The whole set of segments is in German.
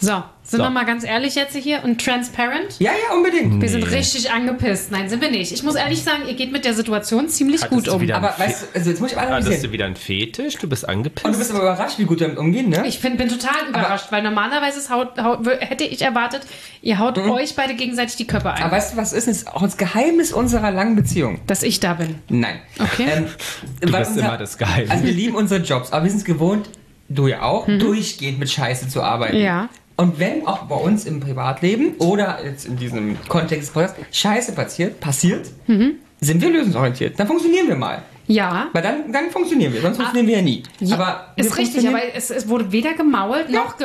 So, sind wir mal ganz ehrlich jetzt hier und transparent? Ja, unbedingt. Wir sind richtig angepisst. Nein, sind wir nicht. Ich muss ehrlich sagen, ihr geht mit der Situation ziemlich gut um. Aber weißt du, also jetzt muss ich analysieren. Hattest du wieder einen Fetisch? Du bist angepisst? Und du bist aber überrascht, wie gut wir damit umgehen, ne? Ich bin total überrascht, weil normalerweise hätte ich erwartet, ihr haut euch beide gegenseitig die Köpfe ein. Aber weißt du, was ist? Das ist auch das Geheimnis unserer langen Beziehung. Dass ich da bin. Nein. Okay. Du bist immer das Geheimnis. Also wir lieben unsere Jobs, aber wir sind es gewohnt, du ja auch, durchgehend mit Scheiße zu arbeiten. Ja. Und wenn auch bei uns im Privatleben oder jetzt in diesem Kontext des Podcasts Scheiße passiert, sind wir lösungsorientiert. Dann funktionieren wir mal. Ja. Weil dann funktionieren wir, sonst funktionieren wir ja nie. Aber ist richtig, aber es wurde weder gemault noch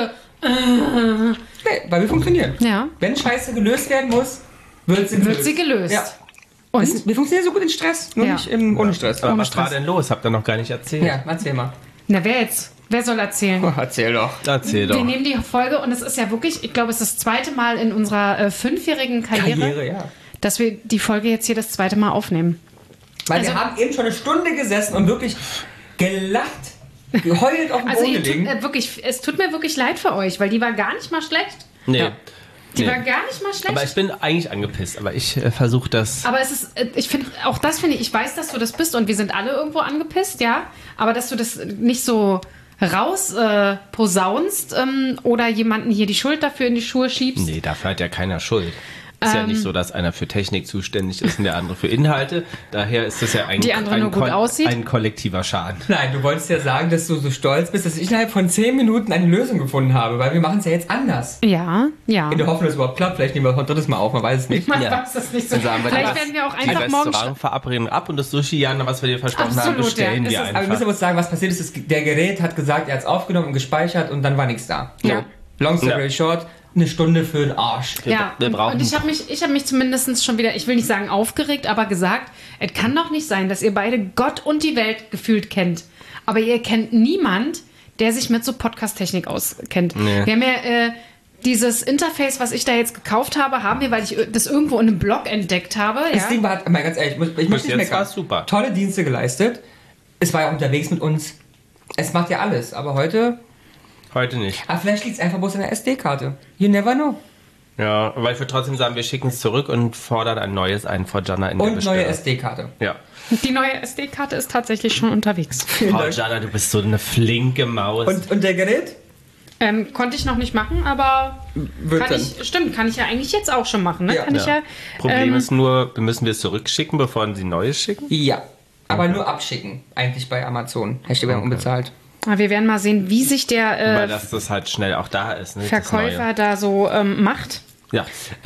Nee, weil wir funktionieren. Ja. Wenn Scheiße gelöst werden muss, wird sie gelöst. Ja. Und? Wir funktionieren so gut in Stress, nur nicht ohne Stress. Aber Ohne was war denn los? Habt ihr noch gar nicht erzählt? Ja, erzähl mal. Na, wer jetzt? Wer soll erzählen? Oh, erzähl doch. Erzähl doch. Wir nehmen die Folge und es ist ja wirklich, ich glaube, es ist das zweite Mal in unserer 5-jährigen Karriere, dass wir die Folge jetzt hier das zweite Mal aufnehmen. Weil wir haben eben schon eine Stunde gesessen und wirklich gelacht, geheult auf dem Boden gelegen. Es tut mir wirklich leid für euch, weil die war gar nicht mal schlecht. Nee. Ja. Die war gar nicht mal schlecht. Aber ich bin eigentlich angepisst, aber ich versuche das. Aber es ist, ich weiß, dass du das bist und wir sind alle irgendwo angepisst, ja. Aber dass du das nicht so raus posaunst oder jemanden hier die Schuld dafür in die Schuhe schiebst. Nee, dafür hat ja keiner Schuld. Ist ja nicht so, dass einer für Technik zuständig ist und der andere für Inhalte. Daher ist das ja ein kollektiver Schaden. Nein, du wolltest ja sagen, dass du so stolz bist, dass ich innerhalb von 10 Minuten eine Lösung gefunden habe, weil wir machen es ja jetzt anders. Ja. In der Hoffnung, dass es überhaupt klappt. Vielleicht nehmen wir es ein drittes Mal auf, man weiß es nicht. Man weiß das nicht so. Vielleicht werden wir auch einfach morgen... Die Restaurantverabredung ab und das Sushi, Jana, was wir dir versprochen haben, bestellen wir einfach. Aber wir müssen aber sagen, was passiert ist, der Gerät hat gesagt, er hat es aufgenommen und gespeichert und dann war nichts da. Ja. Long story short, eine Stunde für den Arsch. Ja, und ich habe mich zumindest schon wieder, ich will nicht sagen aufgeregt, aber gesagt, es kann doch nicht sein, dass ihr beide Gott und die Welt gefühlt kennt. Aber ihr kennt niemand, der sich mit so Podcast-Technik auskennt. Nee. Wir haben ja dieses Interface, was ich da jetzt gekauft habe, weil ich das irgendwo in einem Blog entdeckt habe. Das Ding war, mal ganz ehrlich, ich möchte nicht meckern. Super. Tolle Dienste geleistet. Es war ja unterwegs mit uns. Es macht ja alles, aber heute nicht. Aber vielleicht liegt es einfach bloß in der SD-Karte. You never know. Ja, weil wir trotzdem sagen, wir schicken es zurück und fordern ein neues ein vor Jana in der Bestellung. Und neue SD-Karte. Ja. Die neue SD-Karte ist tatsächlich schon unterwegs. Frau Jana, du bist so eine flinke Maus. Und der Gerät? Konnte ich noch nicht machen, aber kann ich ja eigentlich jetzt auch schon machen. Ne? Ja. Problem ist nur, müssen wir es zurückschicken, bevor sie neues schicken? Ja, aber nur abschicken, eigentlich bei Amazon. Hashtag unbezahlt. Wir werden mal sehen, wie sich der weil das halt schnell auch da ist. Ne, Verkäufer da so macht. Ja,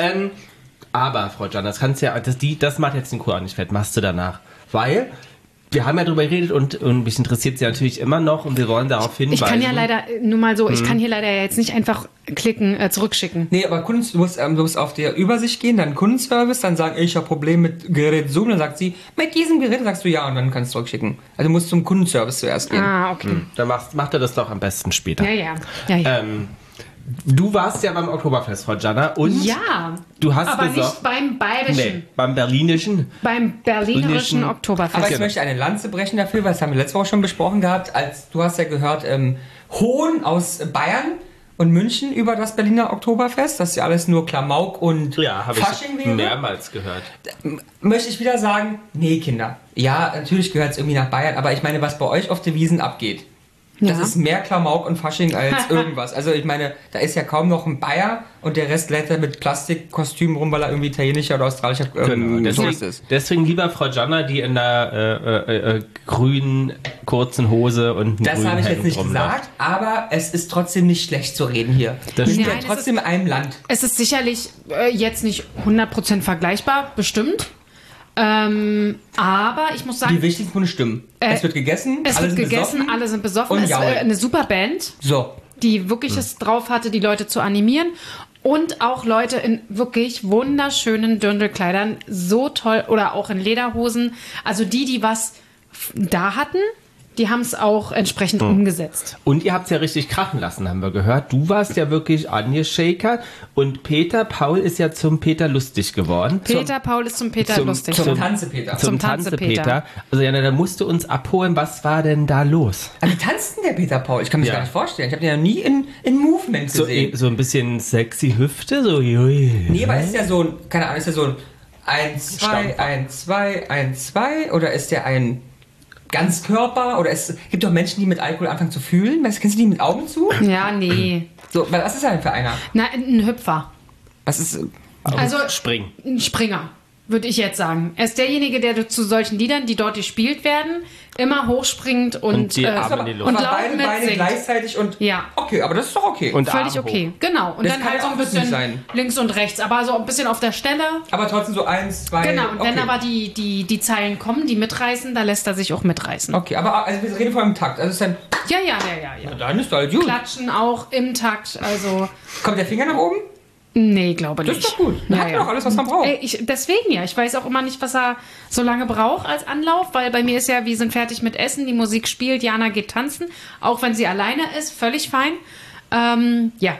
aber Frau Jana, das macht jetzt den Kuchen nicht fett, machst du danach. Weil wir haben ja darüber geredet und mich interessiert sie natürlich immer noch und wir wollen darauf hinweisen. Ich kann ja leider, nur mal so, ich kann hier leider jetzt nicht einfach klicken, zurückschicken. Nee, aber du musst auf der Übersicht gehen, dann Kundenservice, dann sagen, ich habe Probleme mit Gerät Zoom, dann sagt sie, mit diesem Gerät, dann sagst du ja und dann kannst du zurückschicken. Also du musst zum Kundenservice zuerst gehen. Ah, okay. Dann macht er das doch am besten später. Ja. Du warst ja beim Oktoberfest, Frau Jana, und du hast aber nicht beim bayerischen. Nee, beim berlinischen. Beim berlinerischen Oktoberfest. Aber ich möchte eine Lanze brechen dafür, weil das haben wir letzte Woche schon besprochen gehabt, als du hast ja gehört, Hohn aus Bayern und München über das Berliner Oktoberfest, das ist ja alles nur Klamauk und Fasching wäre. Mehrmals gehört. Möchte ich wieder sagen, nee Kinder, ja, natürlich gehört es irgendwie nach Bayern, aber ich meine, was bei euch auf der Wiesn abgeht, das ist mehr Klamauk und Fasching als irgendwas. Also ich meine, da ist ja kaum noch ein Bayer und der Rest lädt mit Plastikkostümen rum, weil er irgendwie italienischer oder australischer Tourist ist. Deswegen lieber Frau Jana, die in der grünen kurzen Hose und das habe ich jetzt nicht gesagt, aber es ist trotzdem nicht schlecht zu reden hier. Wir sind ja trotzdem in einem Land. Es ist sicherlich jetzt nicht 100% vergleichbar, bestimmt. Aber ich muss sagen... Die wichtigsten Punkte stimmen. Es wird gegessen, alle sind besoffen. Es ist eine super Band, die wirklich es drauf hatte, die Leute zu animieren. Und auch Leute in wirklich wunderschönen Dirndlkleidern, so toll, oder auch in Lederhosen. Also die was da hatten, die haben es auch entsprechend umgesetzt. Und ihr habt es ja richtig krachen lassen, haben wir gehört. Du warst ja wirklich angeschakert und Peter Paul ist ja zum Peter lustig geworden. Peter Paul ist zum Peter lustig. Zum Tanze-Peter. Zum Tanze-Peter. Tanze-Peter. Also Jana, da musst du uns abholen. Was war denn da los? Aber wie tanzt denn der Peter Paul? Ich kann mir das gar nicht vorstellen. Ich habe den ja nie in Movement gesehen. So ein bisschen sexy Hüfte, so jui. Nee, aber ist der so ein, keine Ahnung, ist der so ein 1, 2, 1, 2, 1, 2 oder ist der ein Ganzkörper? Oder gibt doch Menschen, die mit Alkohol anfangen zu fühlen? Kennst du die mit Augen zu? Ja, nee. So, was ist er denn für einer? Na, ein Hüpfer. Was ist... Also Springen. ein Springer, würde ich jetzt sagen. Er ist derjenige, der zu solchen Liedern, die dort gespielt werden, immer hochspringt und die Arme in die Luft. und aber laut beide Beine mitsingt. gleichzeitig und... Ja. Okay, aber das ist doch okay. Und Völlig Arm okay, genau. Und Das dann kann halt so auch ein rhythmisch bisschen sein. links und rechts, aber so ein bisschen auf der Stelle. aber trotzdem so 1, 2... Genau, und okay. wenn aber die Zeilen kommen, die mitreißen, da lässt er sich auch mitreißen. Okay, aber also wir reden von einem Takt. Also ist dann... Ja. Dann ist halt gut. Klatschen auch im Takt, also... Kommt der Finger nach oben? Nee, glaube Das nicht. ist doch gut. Man hat ja doch alles, was man braucht. Deswegen ja. Ich weiß auch immer nicht, was er so lange braucht als Anlauf, weil bei mir ist ja, wir sind fertig mit Essen, die Musik spielt, Jana geht tanzen, auch wenn sie alleine ist, völlig fein. Ja.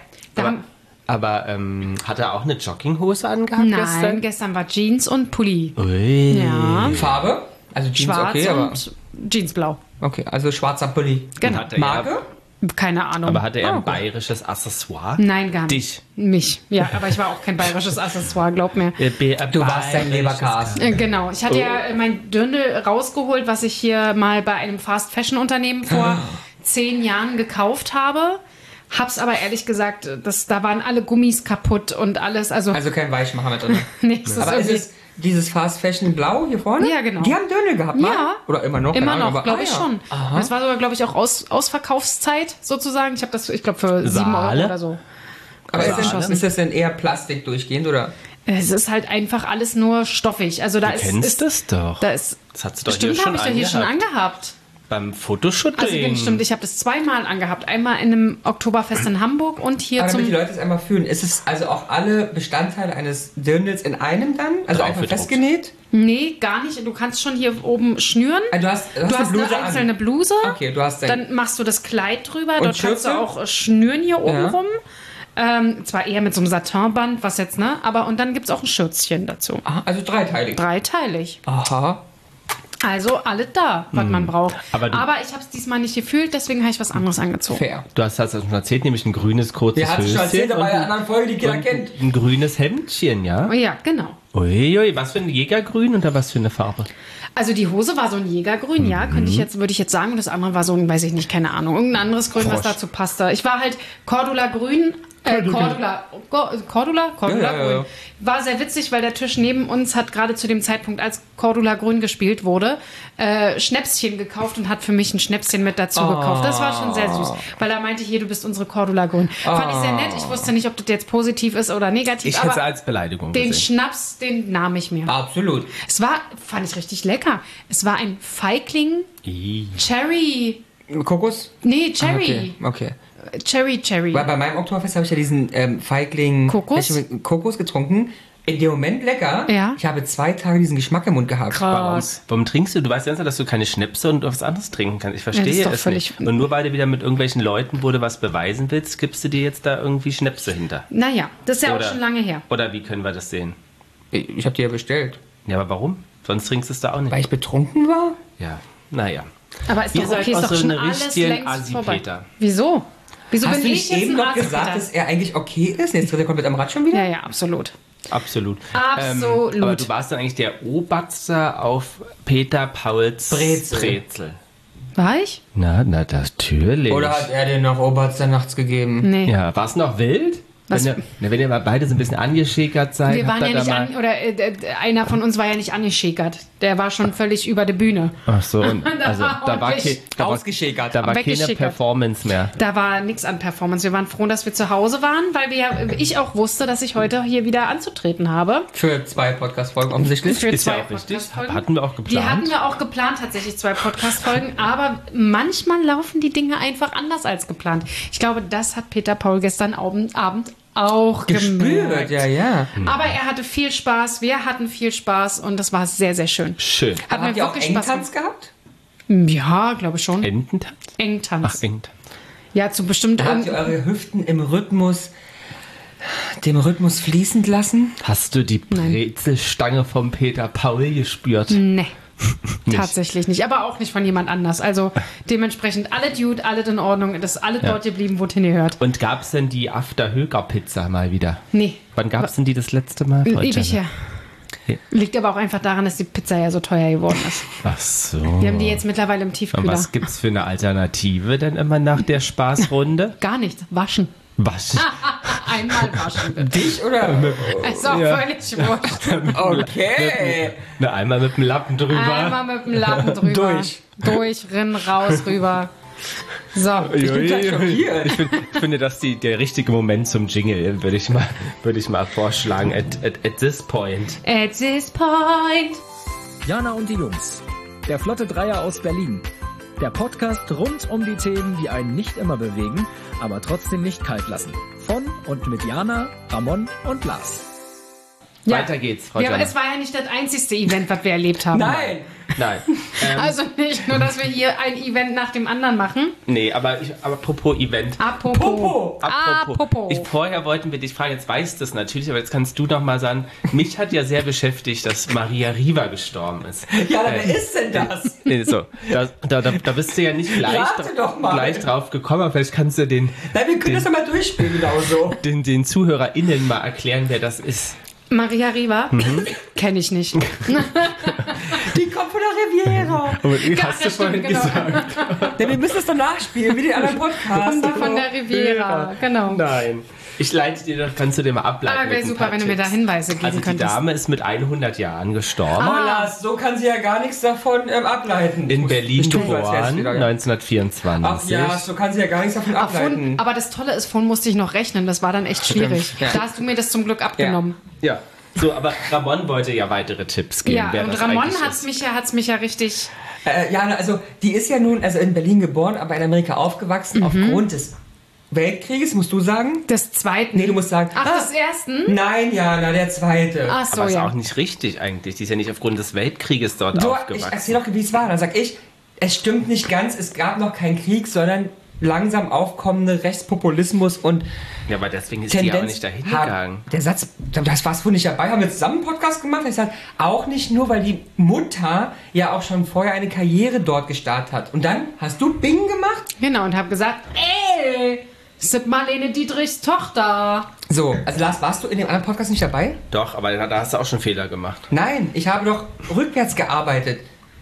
Aber hat er auch eine Jogginghose angehabt Nein, gestern war Jeans und Pulli. Ui. Ja. Farbe? Also Jeans, Schwarz okay, aber... und Jeansblau. Okay, also schwarzer Pulli. Genau. Hat er Marke? Keine Ahnung. Aber hatte er ein bayerisches Accessoire? Nein, gar nicht. Dich. Mich. Ja, aber ich war auch kein bayerisches Accessoire, glaub mir. Du warst dein Leberkas. Genau. Ich hatte ja mein Dirndl rausgeholt, was ich hier mal bei einem Fast-Fashion-Unternehmen vor 10 Jahren gekauft habe. Hab's aber ehrlich gesagt, da waren alle Gummis kaputt und alles. Also kein Weichmacher mit drin. nichts. Aber ist es dieses Fast Fashion Blau hier vorne? Ja, genau. Die haben Dirndl gehabt, mal? Ja. Oder immer noch? Immer keine Ahnung, noch, aber- glaube ich ja. schon. Aha. Das war sogar, glaube ich, auch Ausverkaufszeit sozusagen. Ich habe das, ich glaube, für 7 Saale? Euro oder so. Aber Geschossen. ist das denn eher Plastik durchgehend, oder? Es ist halt einfach alles nur stoffig. Also da Du ist, kennst das doch. Da ist, Das hast du doch stimmt, hier habe schon ich doch hier schon angehabt. angehabt. Beim Fotoshooting. Also stimmt, ich habe das 2-mal angehabt. Einmal in einem Oktoberfest in Hamburg und hier Aber damit zum... die Leute es einmal fühlen, ist es also auch alle Bestandteile eines Dirndls in einem dann? Also Drauf einfach gedruckt. festgenäht? Nee, gar nicht. Du kannst schon hier oben schnüren. Also du hast Du hast Bluse eine einzelne an. Bluse. Okay, du hast Dann machst du das Kleid drüber. Und Dort kannst du Schürze? auch schnüren hier oben Ja. rum. Zwar eher mit so einem Satinband, was jetzt, ne? Aber und dann gibt es auch ein Schürzchen dazu. Aha, also dreiteilig. Dreiteilig. Aha. Also alles da, was man braucht. Aber Aber, du- ich habe es diesmal nicht gefühlt, deswegen habe ich was anderes angezogen. Fair. Du hast das schon erzählt, nämlich ein grünes, kurzes Der hat es schon erzählt, aber und in einer anderen Folge, die keiner und kennt. ein grünes Hemdchen, ja? Oh ja, genau. Uiui, was für ein Jägergrün oder was für eine Farbe? Also die Hose war so ein Jägergrün, ja, würde ich jetzt sagen. Und das andere war so ein, weiß ich nicht, keine Ahnung, irgendein anderes Grün, was Frosch. dazu passte. Ich war halt Cordula Grün. Cordula Ja. Grün. War sehr witzig, weil der Tisch neben uns hat gerade zu dem Zeitpunkt, als Cordula Grün gespielt wurde, Schnäpschen gekauft und hat für mich ein Schnäpschen mit dazu gekauft. Das war schon sehr süß, weil er meinte, hier, du bist unsere Cordula Grün. Fand ich sehr nett. Ich wusste nicht, ob das jetzt positiv ist oder negativ, Ich hätte es aber als Beleidigung den gesehen. Schnaps, den nahm ich mir. Absolut. Es war, fand ich richtig lecker. Es war ein Feigling Cherry. Kokos? Nee, Cherry. Okay. Cherry. Weil bei meinem Oktoberfest habe ich ja diesen Feigling Kokos? Kokos getrunken. In dem Moment lecker. Ja. Ich habe 2 Tage diesen Geschmack im Mund gehabt. Krass. Warum trinkst du? Du weißt ja, dass du keine Schnäpse und was anderes trinken kannst. Ich Ja, das verstehe ist doch es völlig- nicht. Und nur weil du wieder mit irgendwelchen Leuten, wo du was beweisen willst, gibst du dir jetzt da irgendwie Schnäpse hinter. Naja, das ist ja Oder- auch schon lange her. Oder wie können wir das sehen? Ich habe die ja bestellt. Ja, aber warum? Sonst trinkst du es da auch nicht. Weil ich betrunken war? Ja, naja. Aber ist Ihr doch seid okay, ist auch doch so schon eine alles richtige längst vorbei. Assi-Peter. Wieso? Wieso Hast bin du ich nicht jetzt eben ein noch Arzt, gesagt, Peter? dass er eigentlich okay ist? Jetzt wird er komplett am Rad schon wieder? Ja, ja, absolut. Absolut. Absolut. Aber du warst dann eigentlich der Oberster auf Peter Pauls Brezel. War ich? Na, natürlich. Oder hat er den noch Oberster nachts gegeben? Nee. Ja, war es noch wild? Was- Wenn ihr mal beide so ein bisschen angeschäkert seid, Wir waren habt ja ihr nicht da mal... an, oder einer von uns war ja nicht angeschäkert. Der war schon völlig über die Bühne. Ach so, und also da war, ordentlich Ausgeschäkert. da war keine weggeschickert. Performance mehr. Da war nichts an Performance. Wir waren froh, dass wir zu Hause waren, weil ich auch wusste, dass ich heute hier wieder anzutreten habe. Für 2 Podcast-Folgen offensichtlich. Für Ist 2 ja auch richtig. Podcast-Folgen. Hatten wir auch Die geplant. hatten wir auch geplant, tatsächlich 2 Podcast-Folgen, aber manchmal laufen die Dinge einfach anders als geplant. Ich glaube, das hat Peter Paul gestern Abend auch Gespürt, gemerkt. ja. Aber er hatte viel Spaß, wir hatten viel Spaß und das war sehr, sehr schön. Schön. Hat mir Habt ihr auch wirklich Spaß Engtanz gemacht. gehabt? Ja, glaube ich schon. Ententanz? Engtanz. Ach, Ententanz. Ja, zu bestimmt. Habt ihr eure Hüften dem Rhythmus fließend lassen? Hast du die Brezelstange vom Peter Paul gespürt? Nee. Tatsächlich nicht, aber auch nicht von jemand anders. Also dementsprechend alle Dude, alle in Ordnung, das ist alle dort geblieben, wo es hingehört. Und gab es denn die After-Höger-Pizza mal wieder? Nee. Wann gab es denn die das letzte Mal? Ewig her. Ja. Liegt aber auch einfach daran, dass die Pizza ja so teuer geworden ist. Ach so. Wir haben die jetzt mittlerweile im Und Tiefkühler. was gibt's für eine Alternative denn immer nach der Spaßrunde? Gar nichts. Waschen. Was? Einmal waschen, bitte. Dich oder? Ist auch völlig wurscht. Okay. Na, einmal mit dem Lappen drüber. Einmal mit dem Lappen drüber. Durch, rinn, raus, rüber. So. Ich bin gleich schockiert. Ich finde, dass der richtige Moment zum Jingle, würde ich mal vorschlagen, at this point. At this point. Jana und die Jungs. Der Flotte Dreier aus Berlin. Der Podcast rund um die Themen, die einen nicht immer bewegen, aber trotzdem nicht kalt lassen. Von und mit Jana, Ramon und Lars. Ja. Weiter geht's, Frau Ja, aber Janne. es war ja nicht das einzigste Event, was wir erlebt haben. Nein. Nein. Also nicht nur, dass wir hier ein Event nach dem anderen machen. Nee, aber apropos Event. Apropos. Vorher wollten wir dich fragen, jetzt weißt du es natürlich, aber jetzt kannst du doch mal sagen, mich hat ja sehr beschäftigt, dass Maria Riva gestorben ist. Ja, wer ist denn das? Nee, so, da bist du ja nicht Rate doch mal. gleich drauf gekommen, aber vielleicht kannst du Nein, wir können das doch mal durchspielen, genauso. den ZuhörerInnen mal erklären, wer das ist. Maria Riva? Kenne ich nicht. Die kommt von der Riviera. Hast du stimmt, vorhin genau. gesagt? Denn wir müssen das dann nachspielen, wie den anderen Podcast. Die von der Riviera, genau. Nein. Ich leite dir das, kannst du dir mal ableiten. Aber wäre mit ein super, paar wenn du mir da Tipps. Hinweise geben Also die könntest. Dame ist mit 100 Jahren gestorben. Oh, Lars, so kann sie ja gar nichts davon ableiten. In Berlin Ich tue so, geboren, als wär's wieder, ja. 1924. Ach ja, so kann sie ja gar nichts davon ableiten. Aber das Tolle ist, vorhin musste ich noch rechnen. Das war dann echt schwierig. Ja. Da hast du mir das zum Glück abgenommen. Ja. So, aber Ramon wollte ja weitere Tipps geben. Ja, wer und das Ramon eigentlich hat's mich ja richtig... Ja, also die ist ja nun in Berlin geboren, aber in Amerika aufgewachsen aufgrund des Weltkrieges, musst du sagen? Des Zweiten. Nee, du musst sagen. Ach, des Ersten? Nein, Jana, der Zweite. Ach so, Aber ist ja. auch nicht richtig eigentlich. Die ist ja nicht aufgrund des Weltkrieges dort Ich aufgewachsen. erzähl doch, wie es war. Dann sag ich, es stimmt nicht ganz, es gab noch keinen Krieg, sondern langsam aufkommende Rechtspopulismus und Ja, aber deswegen ist die ja auch nicht dahin gegangen. Der Satz, das warst du nicht dabei, haben wir zusammen einen Podcast gemacht. Ich sag, auch nicht nur, weil die Mutter ja auch schon vorher eine Karriere dort gestartet hat. Und dann hast du Bing gemacht? Genau, und habe gesagt, ey, das ist Marlene Dietrichs Tochter. So, also Lars, warst du in dem anderen Podcast nicht dabei? Doch, aber da hast du auch schon Fehler gemacht. Nein, ich habe doch rückwärts gearbeitet.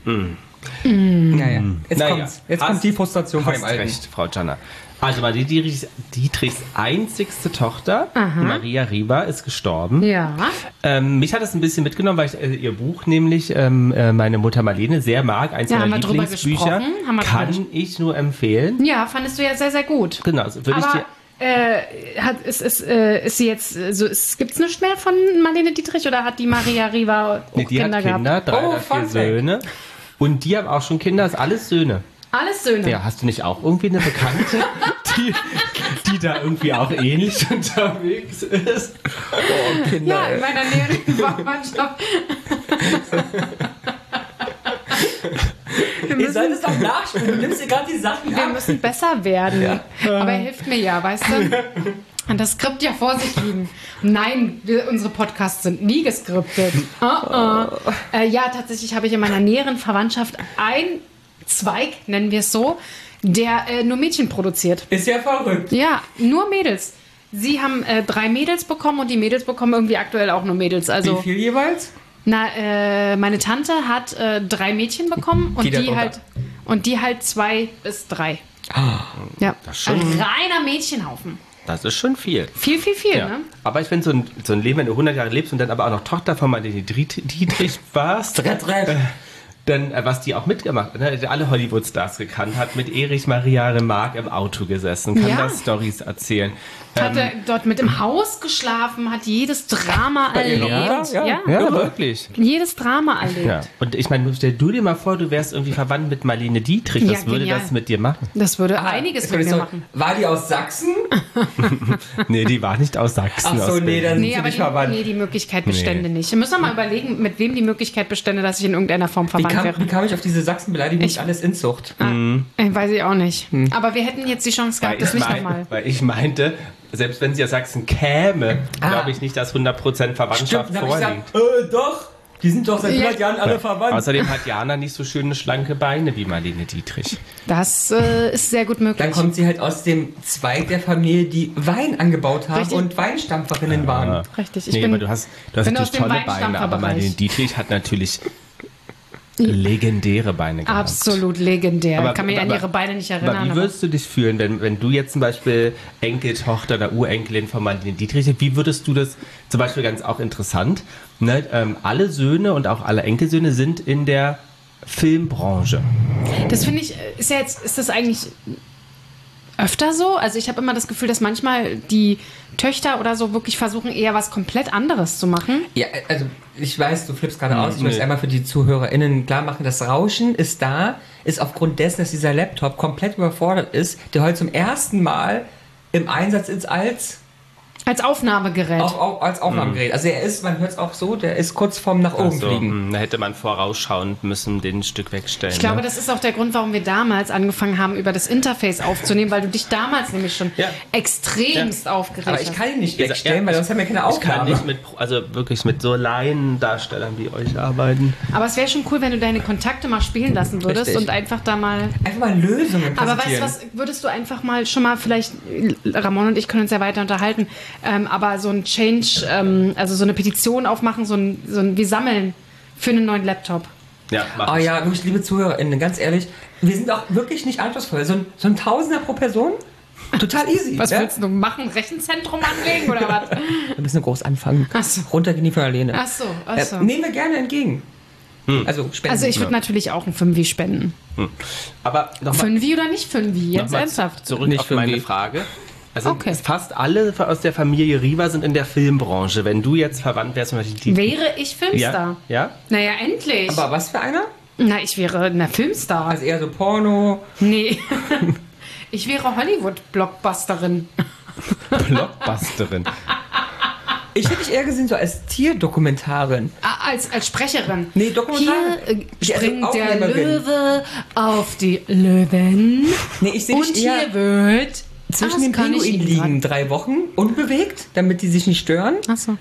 Naja, jetzt kommt die Frustration von dem Hast Alten. recht, Frau Janna. Also mal Dietrichs einzigste Tochter, Maria Riva, ist gestorben. Ja. Mich hat das ein bisschen mitgenommen, weil ich ihr Buch nämlich, meine Mutter Marlene, sehr mag. Eins Ja, meiner haben wir drüber Lieblingsbücher. gesprochen, haben wir drüber Kann ich nur empfehlen. Ja, fandest du ja sehr, sehr gut. Genau, so würde ich Aber dir... ist sie jetzt so? Gibt's nichts mehr von Marlene Dietrich oder hat die Maria Riva auch Nee, die Kinder hat gehabt? Kinder, 3 Oh, oder 4 Fun Fact. Söhne. Und die haben auch schon Kinder, ist alles Söhne. Alles Söhne. Ja, hast du nicht auch irgendwie eine Bekannte, die da irgendwie auch ähnlich unterwegs ist? Oh, Kinder. Ja, in meiner näheren Verwandtschaft. Ihr sollt es doch nachspielen. Du nimmst dir gerade die Sachen Wir ab. müssen besser werden. Aber er hilft mir ja, weißt du? Und das Skript ja vor sich liegen. Nein, unsere Podcasts sind nie geskriptet. Ja, tatsächlich habe ich in meiner näheren Verwandtschaft einen Zweig, nennen wir es so, der nur Mädchen produziert. Ist ja verrückt. Ja, nur Mädels. Sie haben 3 Mädels bekommen und die Mädels bekommen irgendwie aktuell auch nur Mädels. Also, Wie viel jeweils? meine Tante hat 3 Mädchen bekommen und Geht ja die halt 2 bis 3. Ja, schon- ein reiner Mädchenhaufen. Das ist schon viel. Viel, Ja. ne? Aber ich finde, so ein Leben, wenn du 100 Jahre lebst und dann aber auch noch Tochter von Marlene Dietrich warst, dann, was die auch mitgemacht hat, ne? Alle Hollywood-Stars gekannt hat, mit Erich Maria Remarque im Auto gesessen, kann Ja. da Stories erzählen. Hat er dort mit im Haus geschlafen, hat jedes Drama erlebt. Ja. Ja, wirklich. Jedes Drama erlebt. Ja. Und ich meine, stell du dir mal vor, du wärst irgendwie verwandt mit Marlene Dietrich. Ja, Was würde genial. das mit dir machen? Das würde einiges mit mir machen. War die aus Sachsen? Nee, die war nicht aus Sachsen. Ach so, aus nee, Berlin. dann sind Nee, sie aber nicht verwandt. die Möglichkeit bestände nicht. Wir müssen doch mal überlegen, mit wem die Möglichkeit bestände, dass ich in irgendeiner Form Wie verwandt wäre. Wie kam ich auf diese Sachsenbeleidigung? Alles Inzucht. Weiß ich auch nicht. Aber wir hätten jetzt die Chance gehabt, das nicht nochmal. Weil ich meinte, selbst wenn sie aus Sachsen käme, glaube ich nicht, dass 100% Verwandtschaft vorliegt. Doch. Die sind doch seit 100 Jahren alle verwandt. Außerdem hat Jana nicht so schöne, schlanke Beine wie Marlene Dietrich. Das ist sehr gut möglich. Dann kommt sie halt aus dem Zweig der Familie, die Wein angebaut haben und Weinstampferinnen waren. Richtig. Aber du hast natürlich tolle Beine, aber Marlene Dietrich hat natürlich legendäre Beine gehabt. Absolut legendär. Aber, kann mich an ihre Beine nicht erinnern. Aber wie würdest du dich fühlen, wenn du jetzt zum Beispiel Enkeltochter oder Urenkelin von Marlene Dietrich, wie würdest du das, zum Beispiel ganz auch interessant, ne, alle Söhne und auch alle Enkelsöhne sind in der Filmbranche. Das finde ich, ist das eigentlich öfter so? Also ich habe immer das Gefühl, dass manchmal die Töchter oder so wirklich versuchen, eher was komplett anderes zu machen. Ja, also ich weiß, du flippst gerade aus. Ich möchte einmal für die ZuhörerInnen klar machen, das Rauschen ist da, ist aufgrund dessen, dass dieser Laptop komplett überfordert ist, der heute zum ersten Mal im Einsatz ist als Aufnahmegerät. Auch als Aufnahmegerät. Also er ist, man hört es auch so, der ist kurz vorm nach oben fliegen. Da hätte man vorausschauen müssen, den ein Stück wegstellen. Ich glaube, das ist auch der Grund, warum wir damals angefangen haben, über das Interface aufzunehmen, weil du dich damals nämlich schon extremst aufgeregt hast. Aber ich kann ihn nicht wegstellen, weil sonst haben wir keine Aufnahme. Ich kann nicht wirklich mit so Laiendarstellern wie euch arbeiten. Aber es wäre schon cool, wenn du deine Kontakte mal spielen lassen würdest und einfach da mal... Einfach mal Lösungen präsentieren. Aber weißt du was, würdest du einfach mal schon mal vielleicht, Ramon und ich können uns ja weiter unterhalten, aber so ein Change, also so eine Petition aufmachen, wir sammeln für einen neuen Laptop. Ja, mach ich. Ja, liebe ZuhörerInnen, ganz ehrlich, wir sind auch wirklich nicht anspruchsvoll. So ein Tausender pro Person, total easy. Was willst du machen? Rechenzentrum anlegen oder was? Wir müssen groß anfangen. Achso. Runtergehen die von alleine. Achso. Nehmen wir gerne entgegen. Also spenden. Also ich würde natürlich auch ein Fünfi spenden. Aber noch Fünfi oder nicht Fünfi? Jetzt ernsthaft. Zurück nicht auf meine Frage. Also okay. Fast alle aus der Familie Riva sind in der Filmbranche. Wenn du jetzt verwandt wärst, zum Beispiel wäre ich Filmstar? Ja? Naja, endlich. Aber was für einer? Na, ich wäre eine Filmstar. Also eher so Porno. Nee. Ich wäre Hollywood-Blockbusterin. Blockbusterin. Ich hätte dich eher gesehen so als Tierdokumentarin. Als Sprecherin. Nee, Dokumentarin. Hier springt der Löwe auf die Löwen. Nee, ich sehe dich eher hier wird zwischen den Pinguinen liegen 3 Wochen unbewegt, damit die sich nicht stören. Achso.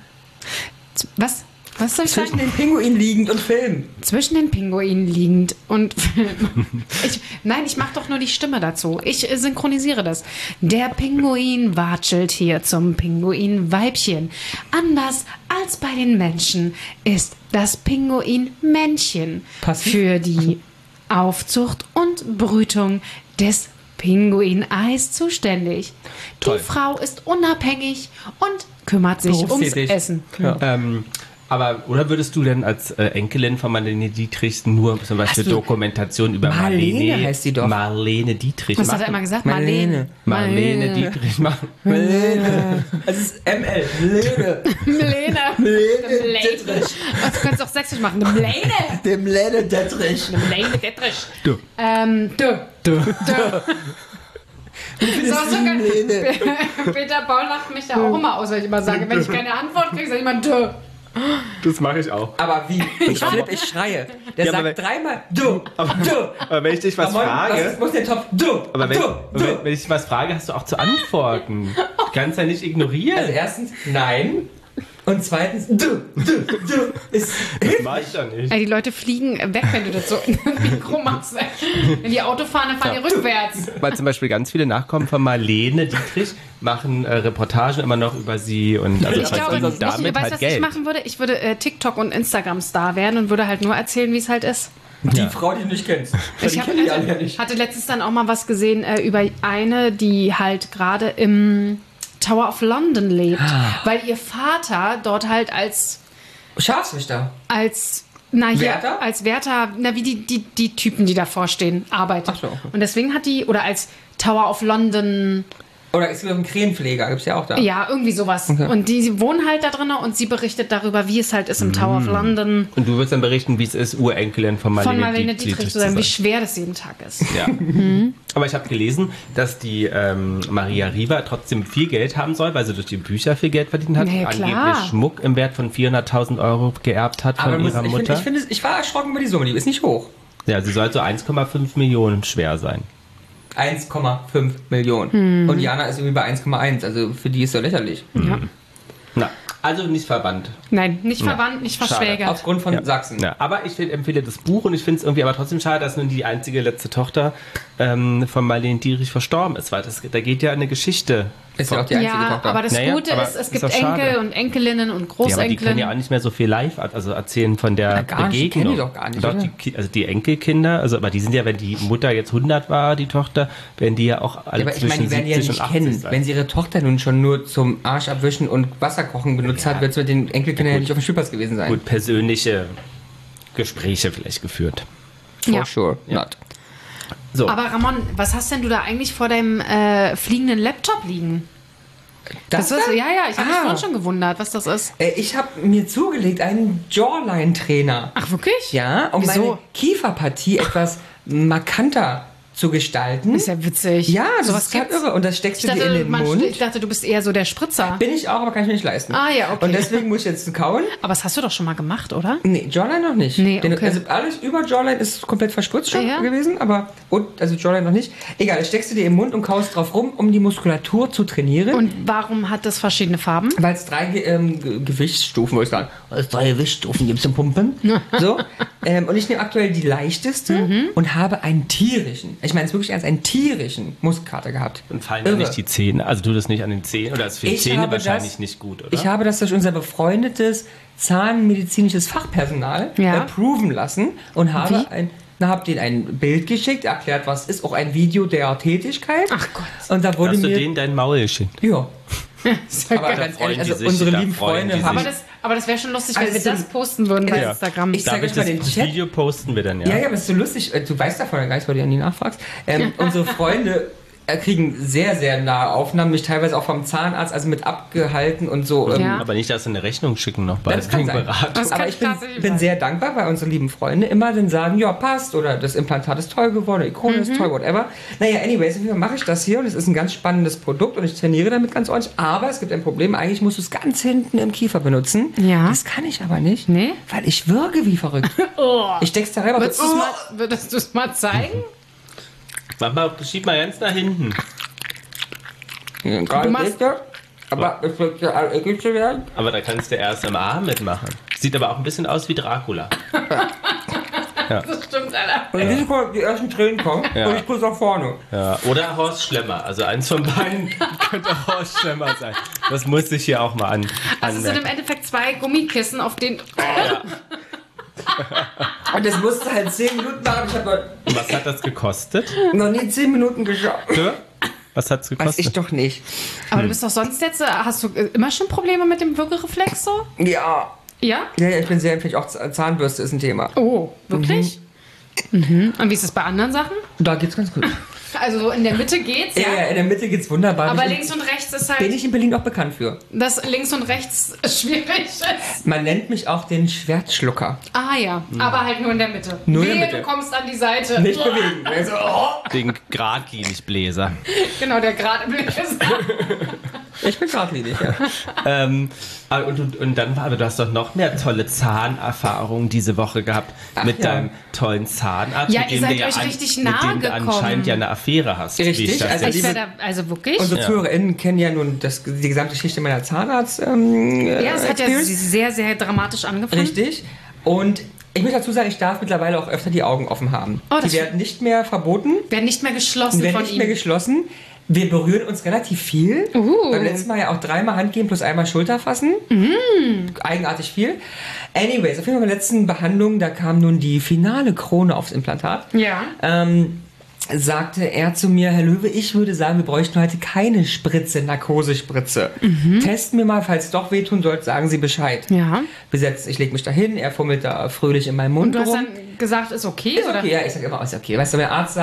Was? Was soll ich Zwischen sagen? den Pinguinen liegend und Film. Zwischen den Pinguinen liegend und Film. Ich mache doch nur die Stimme dazu. Ich synchronisiere das. Der Pinguin watschelt hier zum Pinguinweibchen. Anders als bei den Menschen ist das Pinguinmännchen für die Aufzucht und Brütung des Pinguineis zuständig. Toll. Die Frau ist unabhängig und kümmert sich ums Essen. Ja. Aber, oder würdest du denn als Enkelin von Marlene Dietrich nur zum Beispiel Dokumentation über Marlene heißt sie doch. Marlene Dietrich Was machen? hat er immer gesagt? Marlene Dietrich machen. Marlene. Es ist ML. Milene. Milene Dietrich. Du könntest auch sächsisch machen. De Milene. Dem Milene Dietrich. De Milene Dietrich. Du. Du. Wie findest du Milene? Peter Paul lacht mich da auch immer aus, weil ich immer sage, wenn ich keine Antwort kriege, sage ich immer du. Das mache ich auch. Aber wie? Ich schreie. Der sagt 3-mal du. Aber wenn ich dich was frage... Was muss der Topf? Du. Aber wenn ich dich was frage, hast du auch zu antworten. Du kannst ja nicht ignorieren. Also erstens, nein. Und zweitens, du. Das mach ich ja nicht. Die Leute fliegen weg, wenn du das so in das Mikro machst. Wenn die Auto fahren, dann fahren die rückwärts. Weil zum Beispiel ganz viele Nachkommen von Marlene Dietrich machen Reportagen immer noch über sie und also ich glaube, damit weißt du, halt was Geld. ich machen würde? Ich würde TikTok und Instagram-Star werden und würde halt nur erzählen, wie es halt ist. Die Frau, die du nicht kennst. Ich hatte letztens dann auch mal was gesehen über eine, die halt gerade im Tower of London lebt, weil ihr Vater dort halt als Scharfrichter. Als Wärter, wie die Typen, die davor stehen, arbeitet. Ach so, okay. Und deswegen hat die, oder als Tower of London Oder es gibt auch einen Krähenpfleger, gibt es ja auch da. Ja, irgendwie sowas. Okay. Und die wohnen halt da drinnen und sie berichtet darüber, wie es halt ist im Tower of London. Und du wirst dann berichten, wie es ist, Urenkelin von Marlene Dietrich zu sein, wie schwer das jeden Tag ist. Ja. Aber ich habe gelesen, dass die Maria Riva trotzdem viel Geld haben soll, weil sie durch die Bücher viel Geld verdient hat. Ja, klar. Angeblich Schmuck im Wert von 400.000 Euro geerbt hat von ihrer Mutter. Ich war erschrocken über die Summe, die ist nicht hoch. Ja, sie soll so 1,5 Millionen schwer sein. 1,5 Millionen. Und Jana ist irgendwie bei 1,1, also für die ist so lächerlich. Ja. Na, also nicht verwandt. Nein, nicht verwandt, nicht verschwägert. Aufgrund von Sachsen. Ja, aber ich empfehle das Buch und ich finde es irgendwie aber trotzdem schade, dass nun die einzige letzte Tochter von Marlene Dietrich verstorben ist, weil da geht ja eine Geschichte. Ist ja auch die einzige Ja, Tochter. aber das Gute ist, es gibt ist doch Enkel schade. und Enkelinnen und Ja, aber die Großenkelin. können ja auch nicht mehr so viel live erzählen von der gar nicht, die Begegnung. kennen die doch gar nicht, Doch, oder? also die Enkelkinder, aber die sind ja, wenn die Mutter jetzt 100 war, die Tochter, werden die ja auch alle Ja, aber ich meine, die werden die ja 70 nicht und 80 kennen. sein. Wenn sie ihre Tochter nun schon nur zum Arsch abwischen und Wasserkochen benutzt hat, wird sie mit den Enkelkindern ja nicht auf dem Spielplatz gewesen sein. Gut, persönliche Gespräche vielleicht geführt. For Ja. sure not. So, Aber Ramon, was hast denn du da eigentlich vor deinem fliegenden Laptop liegen? Das ist, da? ja, ich habe mich Ah. vorhin schon gewundert, was das ist. Ich habe mir zugelegt einen Jawline-Trainer. Ach, wirklich? Ja, um Wieso? meine Kieferpartie etwas markanter zu gestalten. Ist ja witzig. Ja, das Sowas ist halt gibt's. irre. Und das steckst du dir in den Mund. Ich dachte, du bist eher so der Spritzer. Bin ich auch, aber kann ich mir nicht leisten. Ah, ja, okay. Und deswegen muss ich jetzt kauen. Aber das hast du doch schon mal gemacht, oder? Nee, Jawline noch nicht. Nee, okay. Also alles über Jawline ist komplett verspritzt schon Ja. gewesen, also Jawline noch nicht. Egal, das steckst du dir im Mund und kaust drauf rum, um die Muskulatur zu trainieren. Und warum hat das verschiedene Farben? Weil es 3 Gewichtsstufen, wollte ich sagen. Weil es 3 Gewichtsstufen gibt zum Pumpen. So. Und ich nehme aktuell die leichteste und habe einen tierischen, ich meine es wirklich ernst, einen tierischen Muskelkater gehabt. und fallen da nicht die Zähne, also du das nicht an den Zähnen, oder ist für die Ich Zähne habe wahrscheinlich das- nicht gut, oder? Ich habe das durch unser befreundetes zahnmedizinisches Fachpersonal Ja. approven lassen und habe hab denen ein Bild geschickt, erklärt, was ist, auch ein Video der Tätigkeit. Ach Gott. Und da wurde Hast du mir... denen dein Maul geschickt? Ja. Sehr Aber geil. ganz freuen ehrlich, die also sich, unsere da lieben freuen die Freunde haben... sich. Aber das wäre schon lustig, Also wenn wir es sind- das posten würden bei Ja. Instagram. Ich sag Darf ich euch mal das den Chat. Video posten wir dann, ja? Ja, aber es ist so lustig, du weißt davon ja gar nicht, weil du ja nie nachfragst. Unsere Freunde kriegen sehr, sehr nahe Aufnahmen, mich teilweise auch vom Zahnarzt, also mit abgehalten und so. Ja. Aber nicht, dass sie eine Rechnung schicken noch bei Das kann sein. Beratung. Das kann Aber ich bin, tatsächlich bin sein. sehr dankbar, weil unsere lieben Freunde immer dann sagen, ja, passt, oder das Implantat ist toll geworden, die Krone ist toll, whatever. Naja, anyways, auf jeden Fall mache ich das hier und es ist ein ganz spannendes Produkt und ich trainiere damit ganz ordentlich, aber es gibt ein Problem, eigentlich musst du es ganz hinten im Kiefer benutzen. Ja. Das kann ich aber nicht, Nee? weil ich würge wie verrückt. Ich steck's da rein, aber Würdest du es mal zeigen? Schieb mal ganz nach hinten. gerade machst- geht ja, aber es wird ja eckig zu werden. Aber da kannst du erst am Arm mitmachen. Sieht aber auch ein bisschen aus wie Dracula. Das stimmt, Alter. Und in die ersten Tränen kommen Ja. und ich gucke nach vorne. Ja. Oder Horst Schlemmer. Also eins von beiden könnte Horst Schlemmer sein. Das muss ich hier auch mal Also es sind im anmerken. Endeffekt 2 Gummikissen, auf denen... Und das musste halt 10 Minuten machen. Ich habe Was hat das gekostet? noch nie 10 Minuten geschaut. Was hat's Weiß gekostet? ich doch nicht. Aber du bist doch sonst jetzt... Hast du immer schon Probleme mit dem Würgereflex so? Ja. Ja? Ja, ich bin sehr empfindlich. Auch Zahnbürste ist ein Thema. Oh, wirklich? Mhm. Und wie ist das bei anderen Sachen? Da geht's ganz gut. Also so in der Mitte geht's, ja? Ja, in der Mitte geht's wunderbar. Aber Ich links und rechts ist bin halt... ich in Berlin auch bekannt für. Dass links und rechts schwierig ist. Man nennt mich auch den Schwertschlucker. Ah ja, aber halt nur in der Mitte. Nur in der Wehe, Mitte. du kommst an die Seite. Nicht bewegen. Also, oh. Den Gradliniggebläser. Genau, der gerade Blick ist. Ich bin geradlinig, ja. Und dann war, aber du hast doch noch mehr tolle Zahnerfahrungen diese Woche gehabt mit ja. deinem tollen Zahnarzt. Ja, mit ihr dem seid du ja euch richtig mit nahe dem du gekommen. anscheinend ja eine Affäre hast. wie Richtig, ich das also jetzt- Ich werde also wirklich. Unsere ZuhörerInnen kennen ja nun die gesamte Geschichte meiner Zahnarzt. Ja, es hat ja Experience. sehr, sehr dramatisch angefangen. Richtig. Und ich muss dazu sagen, ich darf mittlerweile auch öfter die Augen offen haben. Oh, das die werden nicht mehr verboten, Werden nicht mehr geschlossen werden von nicht ihm. mehr geschlossen. Wir berühren uns relativ viel. Beim letzten Mal ja auch 3-mal Hand geben plus einmal Schulter fassen. Eigenartig viel. Anyways, auf jeden Fall bei der letzten Behandlung, da kam nun die finale Krone aufs Implantat. Ja. Sagte er zu mir, Herr Löwe, ich würde sagen, wir bräuchten heute keine Spritze, Narkosespritze. Testen wir mal, falls es doch wehtun sollte, sagen Sie Bescheid. Ja. Ich lege mich da hin, er fummelt da fröhlich in meinem Mund Du hast rum. dann gesagt, ist okay, Ist oder? okay, ja, ich sag immer, ist okay. Weißt du, wenn der Arzt sagt,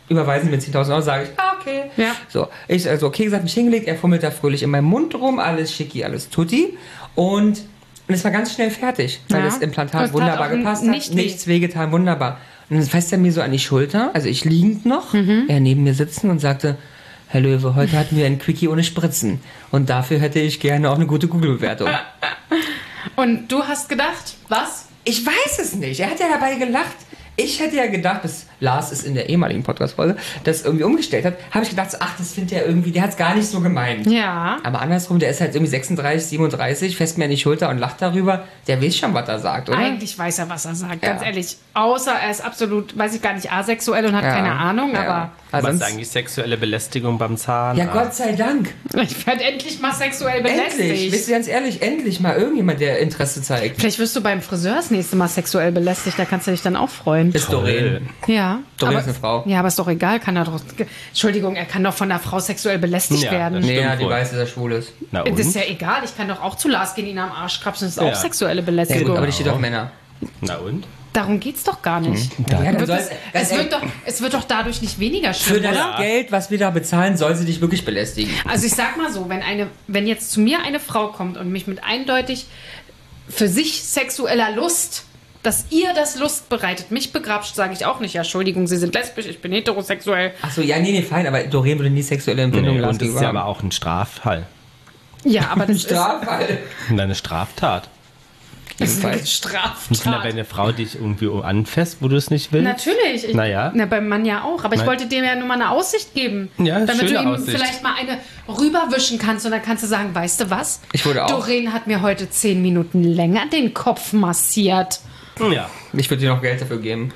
überweisen mir 10.000 Euro, sage ich, okay. Ja. So, ich also okay gesagt, mich hingelegt, er fummelt da fröhlich in meinem Mund rum, alles schicki, alles tutti. Und es war ganz schnell fertig, weil das Implantat Das wunderbar tat auch gepasst hat, nicht weh. nichts wehgetan, wunderbar. Und dann fasst er mir so an die Schulter, also ich liegend noch, er neben mir sitzen und sagte, Herr Löwe, heute hatten wir ein Quickie ohne Spritzen. Und dafür hätte ich gerne auch eine gute Google-Bewertung. Und du hast gedacht, was? Ich weiß es nicht. Er hat ja dabei gelacht. Ich hätte ja gedacht, dass Lars es in der ehemaligen Podcast-Folge das irgendwie umgestellt hat, habe ich gedacht, ach, das findet er irgendwie, der hat es gar nicht so gemeint. Ja. Aber andersrum, der ist halt irgendwie 36, 37, fässt mir an die Schulter und lacht darüber. Der weiß schon, was er sagt, oder? Eigentlich weiß er, was er sagt, ganz Ja. ehrlich. Außer er ist absolut, weiß ich gar nicht, asexuell und hat Ja. keine Ahnung, Ja. aber Also Was ist sonst- eigentlich sexuelle Belästigung beim Zahnarzt? ja, Gott sei Dank. ich werde endlich mal sexuell Endlich. belästigt. Wisst ihr, ganz ehrlich, endlich mal irgendjemand, der Interesse zeigt. Vielleicht wirst du beim Friseur das nächste Mal sexuell belästigt, da kannst du dich dann auch freuen. Ist Doreen. Ja. Doreen aber, ist eine Frau. Ja, aber ist doch egal, kann er doch. Entschuldigung, er kann doch von einer Frau sexuell belästigt Ja, werden. das Nee, Stimmt ja, die wohl. weiß, dass er schwul ist. Na Das ist und? ja egal, ich kann doch auch zu Lars gehen, ihn am Arsch krapschen, das ist Ja. auch sexuelle Ja, gut, Belästigung. aber die steht auf Männer. Na und? Darum geht's doch gar nicht. Ja, dann Wird soll es wird doch dadurch nicht weniger für schlimm, das oder? Geld, was wir da bezahlen, soll sie dich wirklich belästigen. Also ich sag mal so, wenn jetzt zu mir eine Frau kommt und mich mit eindeutig für sich sexueller Lust, dass ihr das Lust bereitet, mich begrapscht, sage ich auch nicht, ja, Entschuldigung, Sie sind lesbisch, ich bin heterosexuell. Achso, ja, nee, fein, aber Doreen würde nie sexuelle Empfindungen Nee, lassen. und das ist ja aber auch ein Straffall. Ja, aber das Straffall. Und eine Straftat. ist eine Na, Straftat. wenn eine Frau dich irgendwie anfasst, wo du es nicht willst. Natürlich. Naja. Na, beim Mann ja auch. Aber ich Nein. wollte dem ja nur mal eine Aussicht geben. Ja, damit du schöne ihm Aussicht. vielleicht mal eine rüberwischen kannst und dann kannst du sagen, weißt du was? Ich wurde auch. Doreen hat mir heute 10 Minuten länger den Kopf massiert. Ja. Ich würde dir noch Geld dafür geben.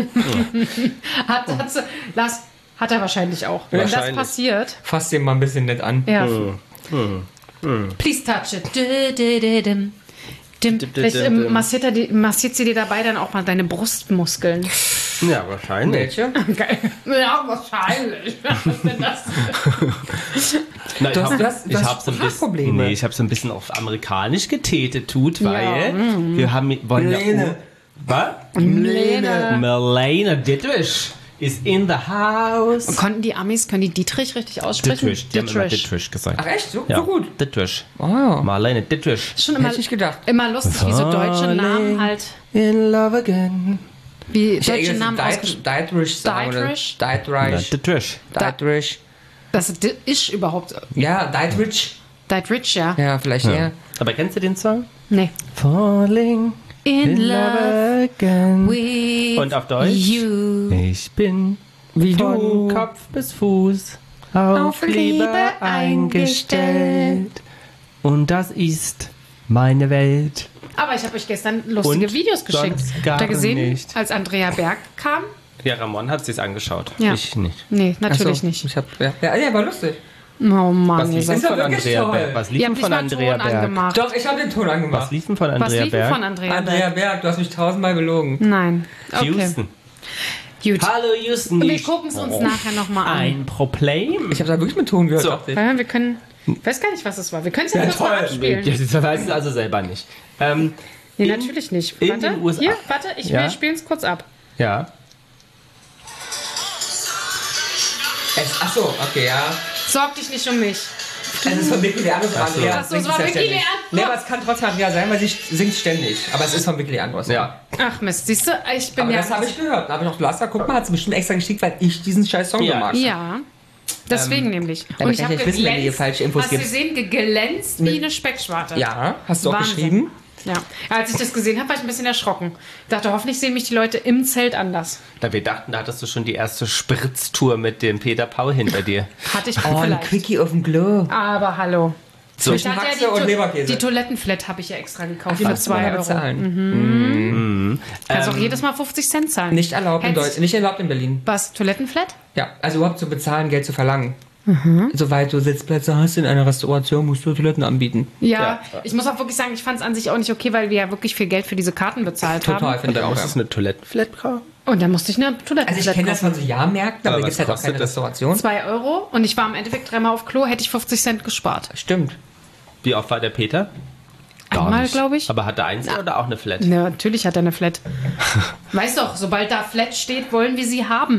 Lars, hat er wahrscheinlich auch. Wenn das Wahrscheinlich. passiert, Fass den mal ein bisschen nett an. ja. Please touch it. Vielleicht massiert sie dir dabei dann auch mal deine Brustmuskeln. Ja, wahrscheinlich. Welche? Geil. Ja, wahrscheinlich. Was ist denn das? Na, Du hast hab so ein bisschen, Sprachprobleme. nee, ich habe so ein bisschen auf amerikanisch getätet, weil wir wollen Lene. ja... Was? Lene. Marlene Dittrich is in the house. Können die Dietrich richtig aussprechen? Dittrich, die haben immer Dittrich gesagt. Ach echt? So Ja, gut? Dittrich. Oh. Marlene Dittrich. Ist schon immer, Hätte ich gedacht. immer lustig, wie so deutsche Namen halt, In love again. wie Ich deutsche hätte Namen jetzt ausgesprochen. Dietrich sagen. oder Dietrich? Na, Dietrich. Dittrich. Dietrich. Das ist überhaupt Ja, Dietrich. Dietrich, ja. Ja, vielleicht eher. Aber kennst du den Song? Nee. Falling In love again. with Und auf Deutsch? you. Ich bin Wie von du. Kopf bis Fuß auf Liebe eingestellt. Und das ist meine Welt. Aber ich habe euch gestern lustige Und Videos geschickt. sonst gar Habt ihr gesehen, nicht. als Andrea Berg kam? Ja, Ramon hat sich's angeschaut. Ja. Ich nicht. Nee, natürlich Ach so, nicht. Ich hab, ja, war lustig. Oh Mann, Was ihr lief denn seid... ja von wirklich Andrea toll. Berg? Was lief Ihr denn habt nicht von mal Andrea Ton Berg? angemacht. Doch, ich habe den Ton angemacht. Was lief denn von Was Andrea lief denn Berg? von Andrea Andrea Berg? Berg, du hast mich 1000-mal belogen. Nein. Okay. Houston. Gut. Hallo Houston. Wir gucken es uns nachher nochmal an. Ein Problem. Ich habe da wirklich mit Ton gehört, So. dachte ich. Wir können... Ich weiß gar nicht, was es war. Wir können es ja, Ja, kurz mal toll. abspielen. Ja, das weiß es also selber nicht. Nee, in- natürlich nicht. in Warte, den USA. hier, warte, Ja. wir spielen es kurz ab. Ja. Achso, okay, ja. Sorg dich nicht um mich. Es ist von Vicky Leandros, aber Andrea Ach so, singt es war ja Vicky ständig. Leandros. Nee, aber es kann trotzdem Andrea sein, weil sie singt ständig. Aber es ist von Vicky Leandros. Ja. Ach Mist, siehst du, ich bin Aber ja... das habe ich gehört. Da habe ich noch Laster, guck mal, hat sie bestimmt extra geschickt, weil ich diesen scheiß Song Ja. gemacht habe. Ja, deswegen nämlich. aber Und ich kann habe ich nicht wissen, wenn du hier geglänzt, falsche Infos hast du gibst. gesehen, geglänzt wie eine Speckschwarte. Ja, hast du auch Wahnsinn. geschrieben? Ja. Als ich das gesehen habe, war ich ein bisschen erschrocken. Ich dachte, hoffentlich sehen mich die Leute im Zelt anders. Da wir dachten, da hattest du schon die erste Spritztour mit dem Peter Paul hinter dir. Hatte ich Oh, ein vielleicht. Quickie auf dem Glow. Aber hallo. So. Ich hatte Haxe und Leberkäse. die Toilettenflat habe ich ja extra gekauft Die für musst du mal 2 Euro. bezahlen. Kannst auch jedes Mal 50 Cent zahlen. Nicht erlaubt in Hättest- Deutschland, nicht erlaubt in Berlin. Was? Toilettenflat? Ja, also überhaupt zu bezahlen, Geld zu verlangen. Soweit du Sitzplätze hast in einer Restauration, musst du Toiletten anbieten. Ja, Ja. ich muss auch wirklich sagen, ich fand es an sich auch nicht okay, weil wir ja wirklich viel Geld für diese Karten bezahlt Total, haben. Und finde ich dann auch. muss Ja. es eine Toilettenflat kaufen. Und dann musste ich eine Toilettenflat Also ich kenne das kaufen. von so Jahrmärkten, aber Aber da gibt es halt auch was kostet keine das? Restauration. 2 Euro und ich war im Endeffekt 3-mal auf Klo, hätte ich 50 Cent gespart. Stimmt. Wie oft war der Peter? Einmal, glaube ich. Aber hat er eins oder auch eine Flat? Ja, natürlich hat er eine Flat. Weißt doch, sobald da Flat steht, wollen wir sie haben.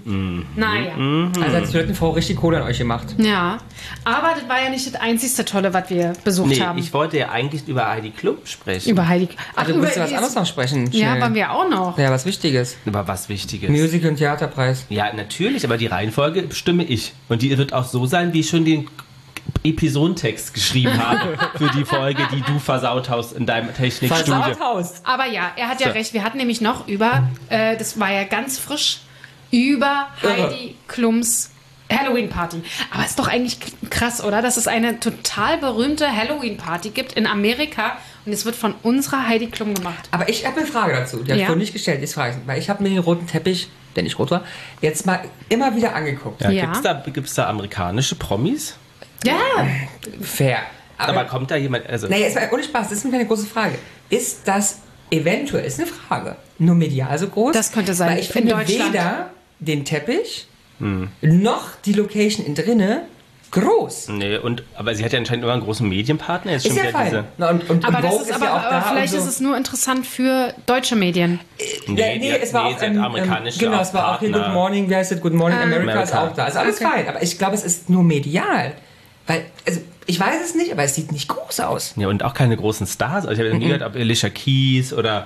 Naja. Also hat die Toilettenfrau richtig Kohle an euch gemacht. Ja. Aber das war ja nicht das einzigste Tolle, was wir besucht haben. Ich wollte ja eigentlich über Heidi Klum sprechen. Über Heidi. Du willst ja was anderes noch sprechen. Ja, Schnell. waren wir auch noch. Ja, was Wichtiges. Über was Wichtiges. Musik- und Theaterpreis. Ja, natürlich, aber die Reihenfolge bestimme ich. Und die wird auch so sein, wie ich schon den Episodentext geschrieben habe für die Folge, die du versaut hast in deinem Technikstudio. Aber ja, er hat ja recht. Wir hatten nämlich noch das war ja ganz frisch, über Heidi Klums Halloween-Party. Aber ist doch eigentlich krass, oder? Dass es eine total berühmte Halloween-Party gibt in Amerika und es wird von unserer Heidi Klum gemacht. Aber ich habe eine Frage dazu. Die habe ich vorhin nicht gestellt. Jetzt frage ich, weil ich habe mir den roten Teppich, der nicht rot war, jetzt mal immer wieder angeguckt. Ja. Gibt's da amerikanische Promis? Ja. Fair. Aber kommt da jemand... Also Naja, jetzt mal ohne Spaß, das ist eine große Frage. Ist das eventuell, ist eine Frage, nur medial so groß? Das könnte sein. Weil ich finde weder den Teppich noch die Location in drinne groß. Nee, aber sie hat ja anscheinend immer einen großen Medienpartner. Jetzt Ist schon ja wieder fein. diese... Na, und Aber, Vogue das ist aber ja auch da vielleicht und so. ist es nur interessant für deutsche Medien. Es war auch sie hat amerikanische genau, es war auch hier Partner. Good Morning, wie heißt es? Good Morning America ist America. auch da. Ist alles fein, aber ich glaube, es ist nur medial. Weil, also, ich weiß es nicht, aber es sieht nicht groß aus. Ja, und auch keine großen Stars. Also ich habe nie gehört, ob Alicia Keys oder...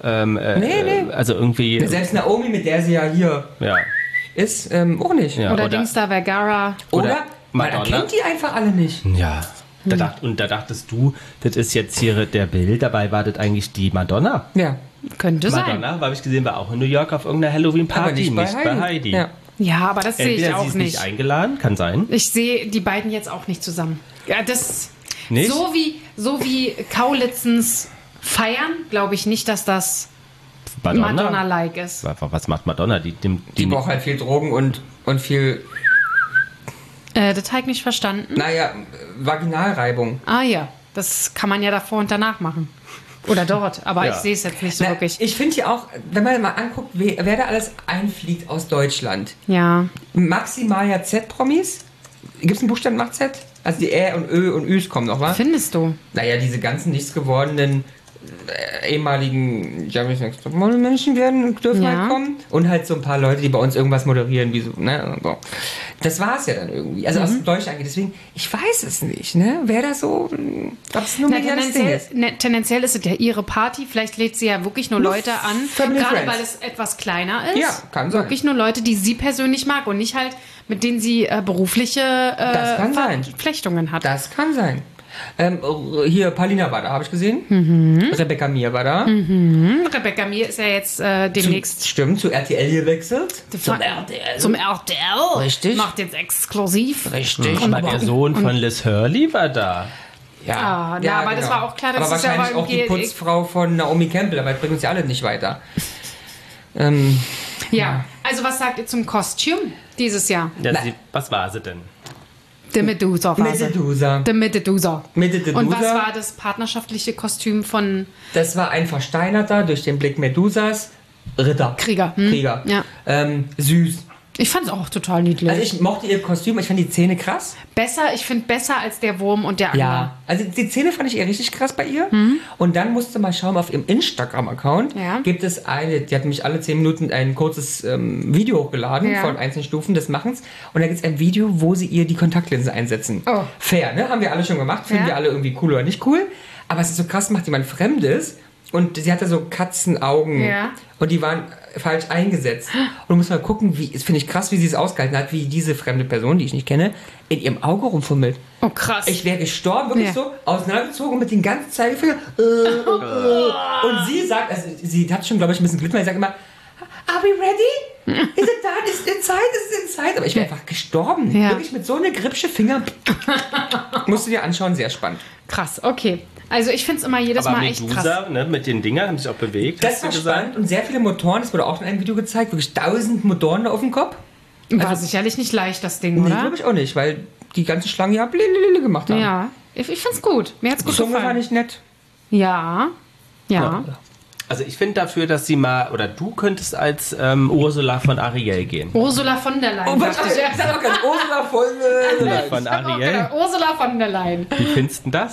Nee. Also irgendwie... Selbst Naomi, mit der sie ja hier Ja. ist, auch nicht. Ja, Oder Dingsda Vergara. Oder man Madonna. erkennt die einfach alle nicht. Ja. Da dachtest du, das ist jetzt hier der Bild, dabei war das eigentlich die Madonna. Ja. Könnte sein. Madonna, habe ich gesehen, war auch in New York auf irgendeiner Halloween-Party, Aber nicht bei Heidi. Ja. Ja, aber das sehe ich Entweder sie auch ist nicht. nicht eingeladen, kann sein. Ich sehe die beiden jetzt auch nicht zusammen. Ja, das Nicht? so wie Kaulitzens Feiern, glaube ich nicht, dass das Madonna-like ist. Was macht Madonna? Die braucht halt viel Drogen und viel, Das habe ich nicht verstanden. naja, Vaginalreibung. Ah ja, das kann man ja davor und danach machen. Oder dort, aber Ja. ich sehe es jetzt nicht so Na, wirklich. ich finde hier auch, wenn man mal anguckt, wer da alles einfliegt aus Deutschland. Ja. Maximal ja Z-Promis. Gibt es einen Buchstaben nach Z? Also die Ä und Ö und Üs kommen noch, wa? Findest du? Naja, diese ganzen nichts gewordenen ehemaligen Jeremy's Next Top Model Menschen dürfen Ja. halt kommen. Und halt so ein paar Leute, die bei uns irgendwas moderieren, wie so, ne? und so. Das war es ja dann irgendwie. Also aus Deutschland angeht. Deswegen, ich weiß es nicht, ne? Wer da so, ob es nur mediales Ding ist. Tendenziell ist es ja ihre Party. Vielleicht lädt sie ja wirklich nur Leute an. Family Gerade Friends. weil es etwas kleiner ist. Ja, kann sein. Wirklich nur Leute, die sie persönlich mag und nicht halt, mit denen sie berufliche Das kann sein. Verflechtungen hat. Das kann sein. Hier, Paulina war da, habe ich gesehen. Rebecca Mir war da. Rebecca Mir ist ja jetzt demnächst Stimmt, zu RTL gewechselt. zum RTL. Zum RTL. Richtig. Macht jetzt exklusiv. Richtig. Aber der Sohn von Liz Hurley war da. Ah, na, aber das war auch klar, dass aber es ja wahrscheinlich aber auch die Putzfrau von Naomi Campbell, aber das bringt uns ja alle nicht weiter. Ja, also was sagt ihr zum Kostüm dieses Jahr? Ja, was war sie denn? The Medusa. Medusa. The Medusa. Medusa. Und was war das partnerschaftliche Kostüm von Das war ein versteinerter, durch den Blick Medusas, Ritter. Krieger? Krieger. Ja. Süß. Ich fand es auch total niedlich. Also ich mochte ihr Kostüm, ich fand die Zähne krass. Ich finde besser als der Wurm und der Angler. Also die Zähne fand ich eher richtig krass bei ihr. Und dann musste mal schauen, auf ihrem Instagram-Account Ja. gibt es die hat nämlich alle 10 Minuten ein kurzes Video hochgeladen Ja. von einzelnen Stufen des Machens. Und da gibt es ein Video, wo sie ihr die Kontaktlinse einsetzen. Oh. Fair, ne? Haben wir alle schon gemacht. Finden Ja. wir alle irgendwie cool oder nicht cool. Aber es ist so krass, macht jemand Fremdes. Und sie hatte so Katzenaugen. Ja. Und die waren falsch eingesetzt. Und du musst mal gucken, das finde ich krass, wie sie es ausgehalten hat, wie diese fremde Person, die ich nicht kenne, in ihrem Auge rumfummelt. Oh, krass. Ich wäre gestorben, wirklich Ja. so, auseinandergezogen mit den ganzen Zeigefingern. Und sie sagt, also sie hat schon, glaube ich, ein bisschen Glück, weil sie sagt immer, are we ready? Is it done? Is it inside? Is it inside? Aber ich wäre einfach gestorben. Ja. Wirklich mit so einer gripsche Finger. Musst du dir anschauen, sehr spannend. Krass, okay. Also ich finde es immer jedes Aber Mal echt krass. Medusa, ne, mit den Dingern, haben sich auch bewegt. Das hast war du gesagt? spannend und sehr viele Motoren, das wurde auch in einem Video gezeigt, wirklich 1000 Motoren da auf dem Kopf. War sicherlich nicht leicht, das Ding, Nee, oder? glaube ich auch nicht, weil die ganzen Schlangen ja blililili gemacht haben. Ja, ich finde es gut. Mir hat es Die gut Zunge war gefallen. nicht nett. Ja. Also ich finde dafür, dass sie mal, oder du könntest als Ursula von Ariel gehen. Ursula von der Leyen. Oh, was? dachte ich. Ich sag doch gerade Ursula von Von Ariel? Ursula von der Leyen. Wie findest du das?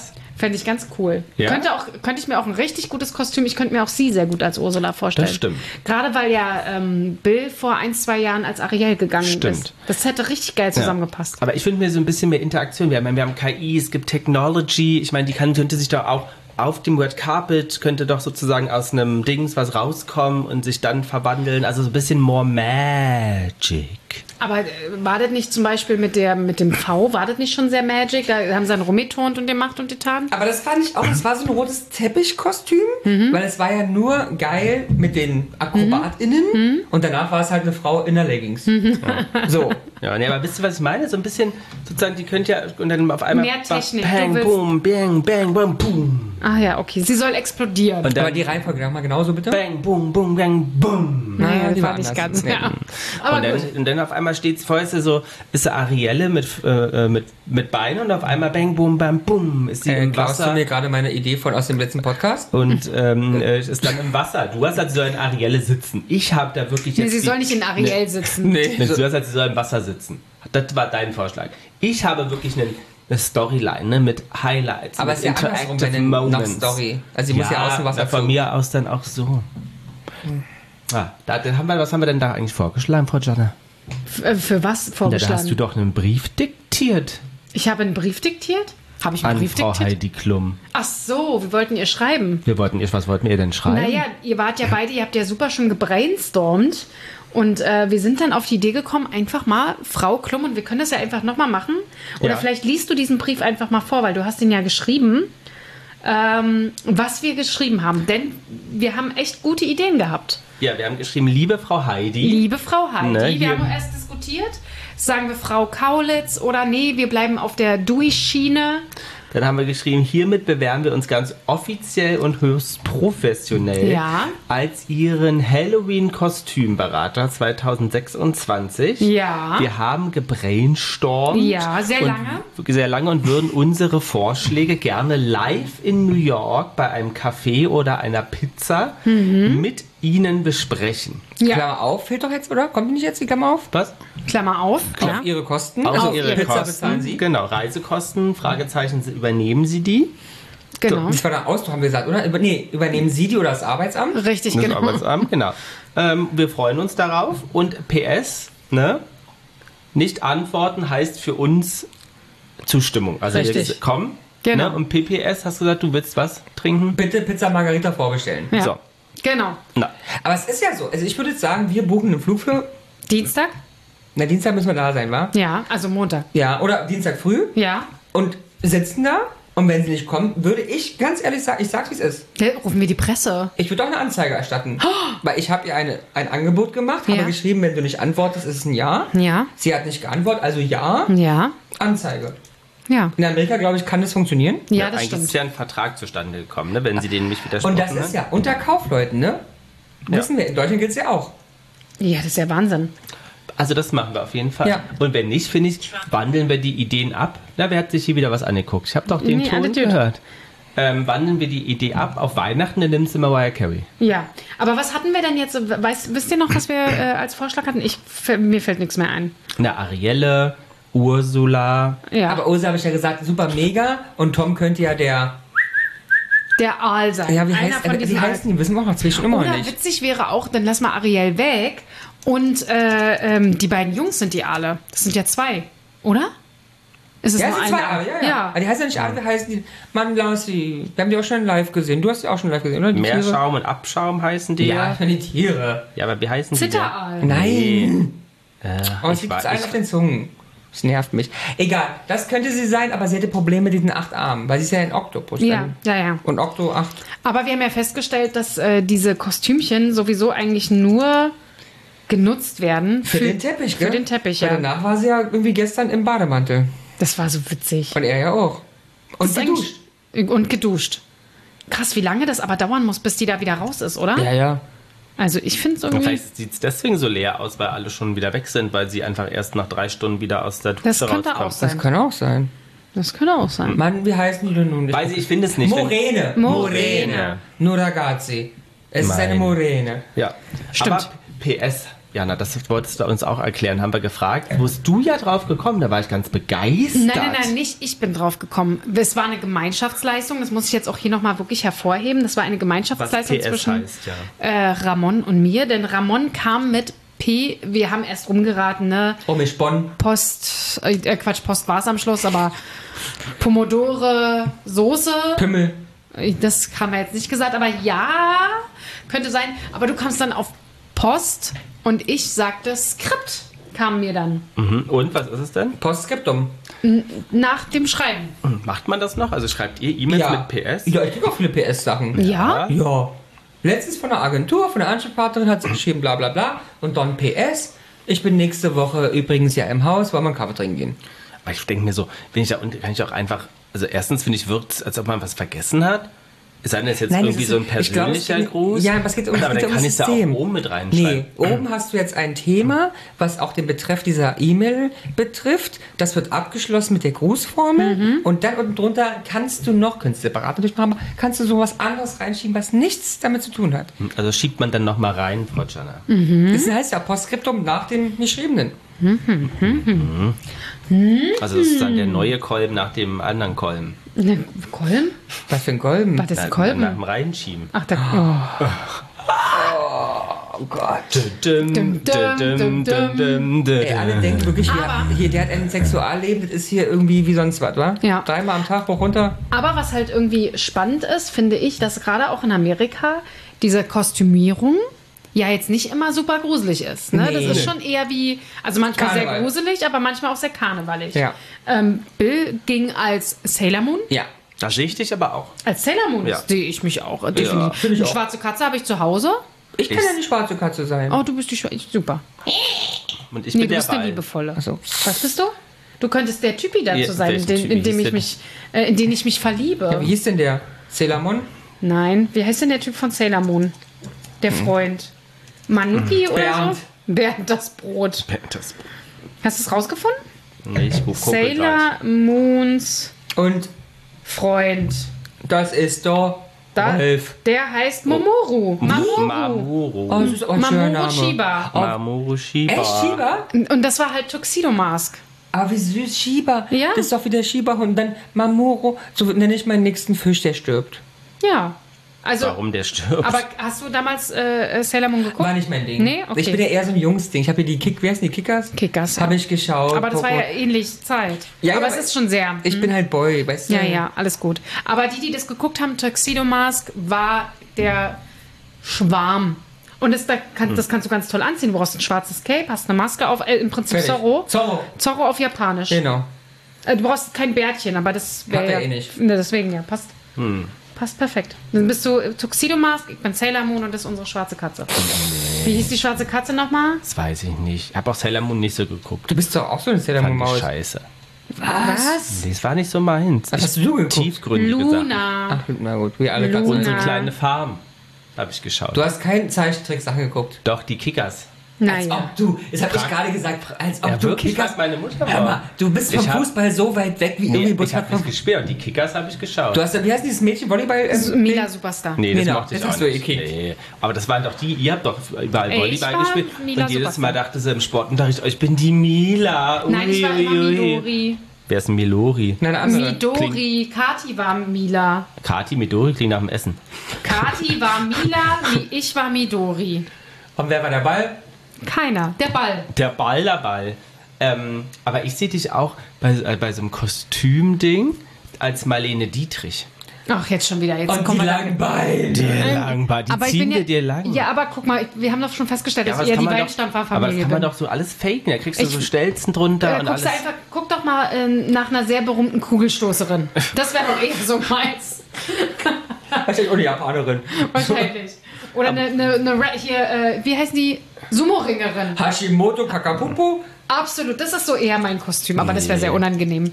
Fände ich ganz cool. Ja? Könnte ich mir auch ein richtig gutes Kostüm, ich könnte mir auch sie sehr gut als Ursula vorstellen. Das stimmt. Gerade weil ja Bill vor 1-2 Jahren als Ariel gegangen ist. Das hätte richtig geil zusammengepasst. Aber ich finde mir so ein bisschen mehr Interaktion. Wir haben KI, es gibt Technology. Ich meine, könnte sich doch auch auf dem Red Carpet könnte doch sozusagen aus einem Dings was rauskommen und sich dann verwandeln. Also so ein bisschen more magic. Aber war das nicht zum Beispiel mit dem V, war das nicht schon sehr magic? Da haben sie einen rumgetont und den Macht und getan. Aber das fand ich auch, es war so ein rotes Teppichkostüm, weil es war ja nur geil mit den AkrobatInnen und danach war es halt eine Frau in der Leggings. So. Ja, nee, aber wisst ihr, was ich meine? So ein bisschen, sozusagen, die könnt ja und dann auf einmal mehr Technik. Bang, boom, bang, bang, bang, boom. Ah ja, okay. Sie soll explodieren. Und aber die Reihenfolge nochmal genauso bitte. Bang, boom, boom, bang, boom. Naja, die war war nicht anders. ganz. Nee. Ja. Aber Und dann auf einmal steht es vorher so, ist sie Arielle mit Beinen und auf einmal bang, boom, bam, boom, ist sie im Klaust du Wasser. mir gerade meine Idee aus dem letzten Podcast? Und ist dann im Wasser. Du hast also so in Arielle sitzen. Ich habe da wirklich Nee, jetzt sie soll nicht in Ariel sitzen. Nee. Du hast also so im Wasser sitzen. Das war dein Vorschlag. Ich habe wirklich eine Storyline, ne, mit Highlights, Aber mit es ist ja andersrum, wenn eine noch Story. Also sie muss ja aus dem Wasser von mir aus dann auch so. Was haben wir denn da eigentlich vorgeschlagen, Frau Jana? Für was Da vorgeschlagen? hast du doch einen Brief diktiert Ich habe einen Brief diktiert? Habe ich einen an Brief Frau diktiert? Heidi Klum. Ach so, wir wollten ihr schreiben. Was wollten ihr denn schreiben? Naja, ihr wart ja beide, ihr habt ja super schon gebrainstormt. Und wir sind dann auf die Idee gekommen, einfach mal Frau Klum, und wir können das ja einfach nochmal machen. Oder Ja. vielleicht liest du diesen Brief einfach mal vor, weil du hast ihn ja geschrieben, was wir geschrieben haben. Denn wir haben echt gute Ideen gehabt. Ja, wir haben geschrieben, liebe Frau Heidi. Liebe Frau Heidi, Ne, wir hier- haben erst diskutiert, sagen wir Frau Kaulitz oder nee, wir bleiben auf der Dewey-Schiene. Dann haben wir geschrieben, hiermit bewerben wir uns ganz offiziell und höchst professionell Ja. als Ihren Halloween-Kostümberater 2026. Ja. Wir haben gebrainstormt. Ja, sehr und lange. Sehr lange und würden unsere Vorschläge gerne live in New York bei einem Café oder einer Pizza mit Ihnen besprechen. Ja. Klammer auf, fehlt doch jetzt, oder? Kommt die nicht jetzt die Klammer auf? Was? Klammer auf, klar. Auf ihre Kosten. Auf Also Ihre Pizza Kosten. bezahlen Sie. Genau, Reisekosten, Fragezeichen, übernehmen Sie die? Genau. Das war der Ausdruck, haben wir gesagt, oder? Übernehmen Sie die oder das Arbeitsamt? Richtig, Das genau. Arbeitsamt, genau. Wir freuen uns darauf. Und PS, ne? Nicht antworten heißt für uns Zustimmung. Also Richtig. jetzt komm. Genau. Ne? Und PPS, hast du gesagt, du willst was trinken? Bitte Pizza Margarita vorbestellen. Ja. So. Genau. Na. Aber es ist ja so. Also ich würde jetzt sagen, wir buchen einen Flug für... Dienstag? Na, Dienstag müssen wir da sein, wa? Ja, also Montag. Ja, oder Dienstag früh. Ja. Und sitzen da. Und wenn sie nicht kommen, würde ich ganz ehrlich sagen, ich sag's wie es ist. Ja, rufen wir die Presse. Ich würde auch eine Anzeige erstatten. Weil ich habe ihr ein Angebot gemacht, Ja. habe geschrieben, wenn du nicht antwortest, ist es ein Ja. Ja. Sie hat nicht geantwortet, also Ja, Ja. Anzeige. Ja. In Amerika, glaube ich, kann das funktionieren. Ja, das eigentlich stimmt. ist ja ein Vertrag zustande gekommen, ne? Wenn sie denen nicht widersprochen Und das ist ja unter Kaufleuten, ne? Wissen wir, in Deutschland gilt es ja auch. Ja, das ist ja Wahnsinn. Also das machen wir auf jeden Fall. Ja. Und wenn nicht, finde ich, wandeln wir die Ideen ab. Na, wer hat sich hier wieder was angeguckt? Ich habe doch den Nee, Ton alles gut. gehört. Wandeln wir die Idee ab auf Weihnachten, dann nimmst du Mariah Carey. Ja. Aber was hatten wir denn jetzt? Wisst ihr noch, was wir als Vorschlag hatten? Mir fällt nichts mehr ein. Eine Arielle, Ursula. Ja. Aber Ursula habe ich ja gesagt, super mega. Und Tom könnte ja der... der Aal sein. Ja, wie Einer von heißt diesen wie heißen die? Wissen wir auch noch zwischen immer noch Oder nicht. witzig wäre auch, dann lass mal Ariel weg. Und die beiden Jungs sind die Aale. Das sind ja zwei, oder? Ist es Ja, nur es sind eine? zwei Aale, ja. Aber die heißen ja nicht Aale, wie heißen die? Mann, Lassi. Wir haben die auch schon live gesehen. Du hast die auch schon live gesehen, oder? Die Tiere? Meerschaum und Abschaum heißen die. Ja, die Tiere. Ja, aber wie heißen die denn? Zitteraal. Nein. Oh, es ich liegt weiß- zu allen auf den Zungen. Das nervt mich. Egal, das könnte sie sein, aber sie hätte Probleme mit diesen 8 Armen, weil sie ist ja ein Oktopus. Ja, ja. Und Okto 8. Aber wir haben ja festgestellt, dass diese Kostümchen sowieso eigentlich nur genutzt werden Für den Teppich, gell? Für den Teppich, Weil ja. danach war sie ja irgendwie gestern im Bademantel. Das war so witzig. Und er ja auch. Und Das ist geduscht. eigentlich- Und geduscht. Krass, wie lange das aber dauern muss, bis die da wieder raus ist, oder? Ja. Also ich finde es irgendwie... Vielleicht sieht es deswegen so leer aus, weil alle schon wieder weg sind, weil sie einfach erst nach 3 Stunden wieder aus der Das Dusche könnte rauskommen. auch sein. Das kann auch sein. Das könnte auch sein. Mann, wie heißen die denn nun? Weiß ich finde es nicht. Morene. Morene. Nur ragazzi. Es ist eine Mein- Morene. Ja. Stimmt. Aber PS, Jana, das wolltest du uns auch erklären, haben wir gefragt. Wo bist du ja drauf gekommen? Da war ich ganz begeistert. Nein, nicht ich bin drauf gekommen. Es war eine Gemeinschaftsleistung, das muss ich jetzt auch hier nochmal wirklich hervorheben. Das war eine Gemeinschaftsleistung Was PS zwischen heißt, ja. Ramon und mir. Denn Ramon kam mit P, wir haben erst rumgeraten, ne? Post war es am Schluss, aber Pomodore, Soße. Pimmel. Das haben wir jetzt nicht gesagt, aber ja, könnte sein. Aber du kamst dann auf Post und ich sagte Skript, kam mir dann. Und, was ist es denn? Postskriptum. Nach dem Schreiben. Macht man das noch? Also schreibt ihr E-Mails mit PS? Ja, ich kriege auch viele PS-Sachen. Ja? Ja. Letztens von der Agentur, von der Ansprechpartnerin hat sie geschrieben, bla bla bla. Und dann PS. Ich bin nächste Woche übrigens ja im Haus, wollen wir einen Kaffee trinken gehen. Aber ich denke mir so, kann ich auch einfach, also erstens finde ich, wirkt es, als ob man was vergessen hat. Es sei denn, das ist jetzt irgendwie so ein persönlicher Gruß. Ja, was geht um, aber dann kann ich da auch oben mit reinschreiben. Nee, oben hast du jetzt ein Thema, was auch den Betreff dieser E-Mail betrifft. Das wird abgeschlossen mit der Grußformel. Und dann unten drunter kannst du separat natürlich machen, kannst du sowas anderes reinschieben, was nichts damit zu tun hat. Also schiebt man dann nochmal rein, Frau Jana. Das heißt ja Postskriptum nach dem Geschriebenen. Also das ist dann der neue Kolben nach dem anderen Kolben. Kolben? Was für ein Kolben? Was ist ein Kolben? Nach dem Reinschieben. Ach, Oh Gott. Dum, dum, dum. Ey, alle denken wirklich, hier, der hat ein Sexualleben, das ist hier irgendwie wie sonst was, wa? Ja. 3-mal am Tag hoch runter. Aber was halt irgendwie spannend ist, finde ich, dass gerade auch in Amerika diese Kostümierung ja jetzt nicht immer super gruselig ist. Ne? Nee. Das ist schon eher wie, also manchmal Karneval. sehr gruselig, aber manchmal auch sehr karnevalig. Ja. Bill ging als Sailor Moon. Ja. Da sehe ich dich aber auch. Als Sailor Moon Ja. sehe ich mich auch. Definitiv. finde ich Eine auch. schwarze Katze habe ich zu Hause. Ich kann ja die schwarze Katze sein. Oh, du bist die schwarze. Super. Und ich Nee, bin du der bist eine Ball. liebevolle. Ach so. Was bist du? Du könntest der Typi dazu Ja, sein, welchen Typi in hieß den ich mich verliebe. Ja, wie hieß denn der? Sailor Moon? Nein, wie heißt denn der Typ von Sailor Moon? Der Freund. Manuki oder Bernd. so? Bernd das Brot. Das, Hast du es rausgefunden? nee, ich gucke Sailor Moons Und Freund. das ist doch Rolf. Der heißt Momoru. Mamoru. Mamoru. Oh, das ist auch ein schöner Mamoru Name. Shiba. Mamoru Shiba. Echt Shiba? Und das war halt Tuxedo Mask. Aber wie süß, Shiba. Ja. Das ist doch wie der Shiba-Hund. Und dann Mamoru. So nenne ich meinen nächsten Fisch, der stirbt. Ja. Also, Warum der stirbt? aber hast du damals Sailor Moon geguckt? War nicht mein Ding. Nee? Okay. Ich bin ja eher so ein Jungsding. Ich habe hier wie heißen die Kickers? Kickers, ja. Habe ich geschaut. Aber das war ja Poco. ähnlich Zeit. Ja, aber ja, es ist schon sehr. Ich bin halt Boy, weißt du? Ja, ja, alles gut. Aber die das geguckt haben, Tuxedo Mask, war der Schwarm. Und das kannst du ganz toll anziehen. Du brauchst ein schwarzes Cape, hast eine Maske auf, im Prinzip Fertig. Zorro. Zorro. Zorro auf Japanisch. Genau. Du brauchst kein Bärtchen, aber das wäre Hat er ja, eh nicht. Ne, deswegen, ja, passt. Passt perfekt. Dann bist du Tuxedo Mask, ich bin Sailor Moon und das ist unsere schwarze Katze. Wie hieß die schwarze Katze nochmal? Das weiß ich nicht. Ich habe auch Sailor Moon nicht so geguckt. Du bist doch auch so eine Sailor Moon Fand ich Maus. scheiße. Was? Das war nicht so meins. Was hast du geguckt? Tiefgründig gesagt. Luna. Ach, na gut, wir alle ganz Luna. Unsere kleine Farm habe ich geschaut. Du hast keinen Zeichentrick-Sachen geguckt. Doch, die Kickers. Als Naja. ob du, das habe ich gerade gesagt, als ob Ja, du wirklich, Kickers. was meine Mutter Hör mal, war. du bist vom Ich hab- Fußball so weit weg wie Nee, irgendwie ich Butter habe nicht gespielt. Und die Kickers habe ich geschaut. Du hast, wie heißt dieses Mädchen, Volleyball? Mila Superstar. Nee, das Nee, mochte ich das auch hast du nicht. gekickt. Nee. Aber das waren doch die, ihr habt doch überall Ey, Volleyball ich war gespielt. Mila Und jedes Superstar. Mal dachte sie im Sportunterricht, oh, ich bin die Mila. Nein, ich war Ui, immer ui, ui. Midori. Wer ist ein Milori? Nein, eine andere. Midori. Kati war Mila. Kati Midori klingt nach dem Essen. Kati war Mila, ich war Midori. Und wer war der Ball? Keiner. Der Ball. Der Ball, der Ball. Aber ich sehe dich auch bei so einem Kostümding als Marlene Dietrich. Ach, jetzt schon wieder. Jetzt Und kommen die wir da. langen Beine. Der Langbart, die Aber ich ziehen bin ja, dir lang. Ja, aber guck mal, wir haben doch schon festgestellt, Ja, dass aber ich eher das die kann man doch- aber Weinstammfarfamilie das kann man bin. doch so alles faken. Da kriegst du Ich- so Stelzen drunter und alles. Guck doch mal nach einer sehr berühmten Kugelstoßerin. Das wäre doch eher so meins. Wahrscheinlich auch eine Japanerin. Wahrscheinlich. Oder wie heißen die? Sumo-Ringerin. Hashimoto Kakapupu. Absolut, das ist so eher mein Kostüm, aber das wäre sehr unangenehm.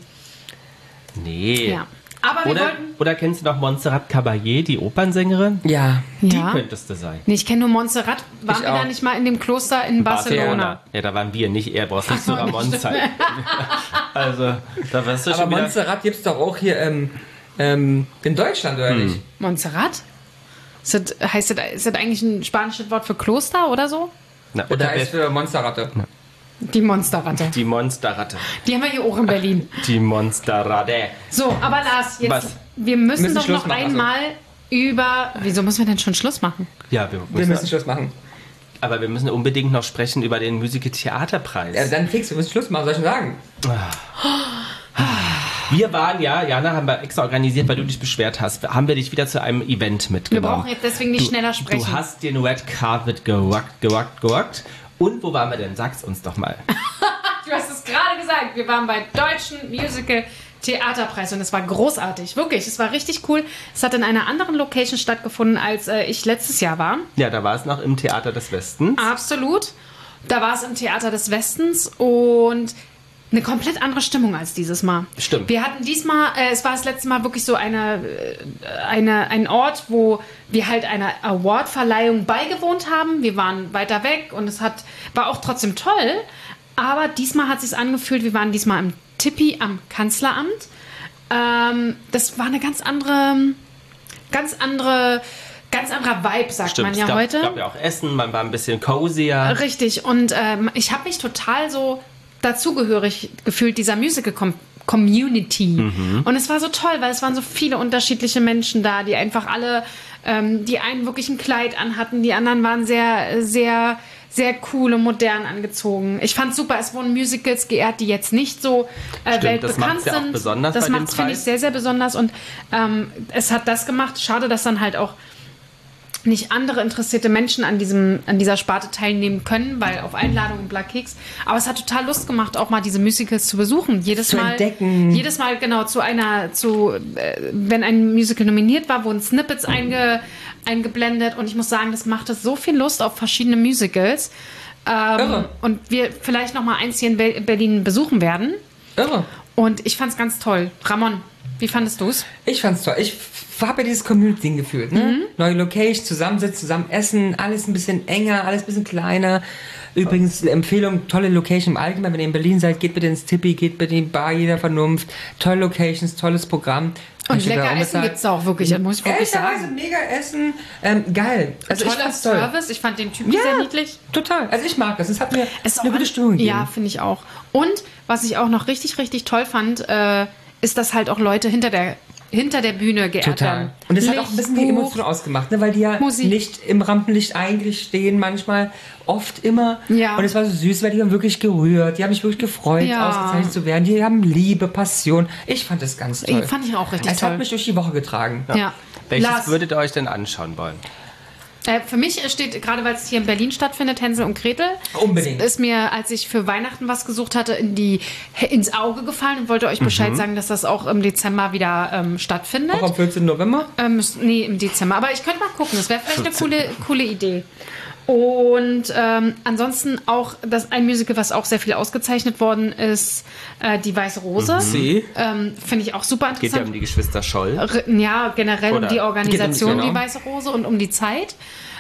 Nee. Ja. Aber wir wollten. Oder kennst du noch Montserrat Caballé, die Opernsängerin? Ja. Die Ja. könntest du sein. Nee, ich kenne nur Montserrat. Waren Ich wir da auch. nicht mal in dem Kloster in Barcelona? Ja, da waren wir nicht. Er brauchst nicht so Ach, nicht Ramon-Zeit. Also, da wirst du Aber schon wieder... Montserrat gibt's doch auch hier in Deutschland, oder nicht? Montserrat? Ist das eigentlich ein spanisches Wort für Kloster oder so? Das heißt für Monsterratte. Ja. Die Monsterratte. Die Monsterratte. Die haben wir hier auch in Berlin. Die Monsterratte. So, aber Lars, jetzt, wir müssen doch noch einmal über... Wieso müssen wir denn schon Schluss machen? Ja, wir müssen Schluss machen. Aber wir müssen unbedingt noch sprechen über den Musical-Theaterpreis. Ja, dann fix, wir müssen Schluss machen, soll ich schon sagen. Wir waren Jana, haben wir extra organisiert, weil du dich beschwert hast, haben wir dich wieder zu einem Event mitgenommen. Wir brauchen jetzt deswegen nicht schneller sprechen. Du hast den Red Carpet gewagt. Und wo waren wir denn? Sag's uns doch mal. Du hast es gerade gesagt. Wir waren bei Deutschen Musical Theaterpreis und es war großartig. Wirklich, es war richtig cool. Es hat in einer anderen Location stattgefunden, als ich letztes Jahr war. Ja, da war es noch im Theater des Westens. Absolut. Da war es im Theater des Westens und eine komplett andere Stimmung als dieses Mal. Stimmt. Wir hatten diesmal, es war das letzte Mal wirklich so ein Ort, wo wir halt einer Awardverleihung beigewohnt haben. Wir waren weiter weg und war auch trotzdem toll. Aber diesmal hat es sich angefühlt, wir waren diesmal im Tippi am Kanzleramt. Das war eine ganz anderer Vibe, sagt man ja heute. Es gab ja auch Essen, man war ein bisschen cozier. Richtig, und ich habe mich total so dazugehörig gefühlt dieser Musical-Community. Und es war so toll, weil es waren so viele unterschiedliche Menschen da, die einfach alle, die einen wirklich ein Kleid anhatten, die anderen waren sehr, sehr, sehr cool und modern angezogen. Ich fand super, es wurden Musicals geehrt, die jetzt nicht so weltbekannt sind. Das macht es ja auch besonders das bei dem macht es, finde ich, sehr, sehr besonders. Und es hat das gemacht. Schade, dass dann halt auch nicht andere interessierte Menschen an dieser Sparte teilnehmen können, weil auf Einladung und Black Keks. Aber es hat total Lust gemacht, auch mal diese Musicals zu besuchen. Jedes Mal, genau, wenn ein Musical nominiert war, wurden Snippets eingeblendet und ich muss sagen, das machte so viel Lust auf verschiedene Musicals. Und wir vielleicht noch mal eins hier in Berlin besuchen werden. Irre. Und ich fand's ganz toll. Ramon, wie fandest du's? Ich fand's toll. Ich habe ja dieses Community-Ding gefühlt. Ne? Neue Location, zusammensitzen, zusammen essen, alles ein bisschen enger, alles ein bisschen kleiner. Übrigens, Empfehlung, tolle Location im Allgemeinen. Wenn ihr in Berlin seid, geht bitte ins Tippi, geht bitte in die Bar, jeder Vernunft. Tolle Locations, tolles Programm. Und lecker Essen gibt's da auch wirklich, muss ich wirklich sagen. Mega Essen, geil. Also toller Service, ich fand den Typen sehr niedlich. Total, also ich mag das, es hat mir eine gute Stimmung gegeben. Ja, finde ich auch. Und was ich auch noch richtig, richtig toll fand, ist, dass halt auch Leute hinter der Bühne geehrt werden. Und das hat auch ein bisschen die Emotion ausgemacht, ne? Weil die ja nicht im Rampenlicht eigentlich stehen, manchmal, oft immer. Ja. Und es war so süß, weil die haben wirklich gerührt, die haben mich wirklich gefreut, ausgezeichnet zu werden. Die haben Liebe, Passion. Ich fand das ganz toll. Fand ich auch richtig toll. Es hat mich durch die Woche getragen. Ja. Welches würdet ihr euch denn anschauen wollen? Für mich steht, gerade weil es hier in Berlin stattfindet, Hänsel und Gretel. Unbedingt. Ist mir, als ich für Weihnachten was gesucht hatte, ins Auge gefallen und wollte euch Bescheid sagen, dass das auch im Dezember wieder stattfindet. Auch am 14. November? Nee, im Dezember. Aber ich könnte mal gucken. Das wäre vielleicht eine coole Idee. Und ansonsten auch ein Musical, was auch sehr viel ausgezeichnet worden ist, Die Weiße Rose. Finde ich auch super interessant. Geht ja um die Geschwister Scholl. Ja, generell um die Organisation Die Weiße Rose und um die Zeit.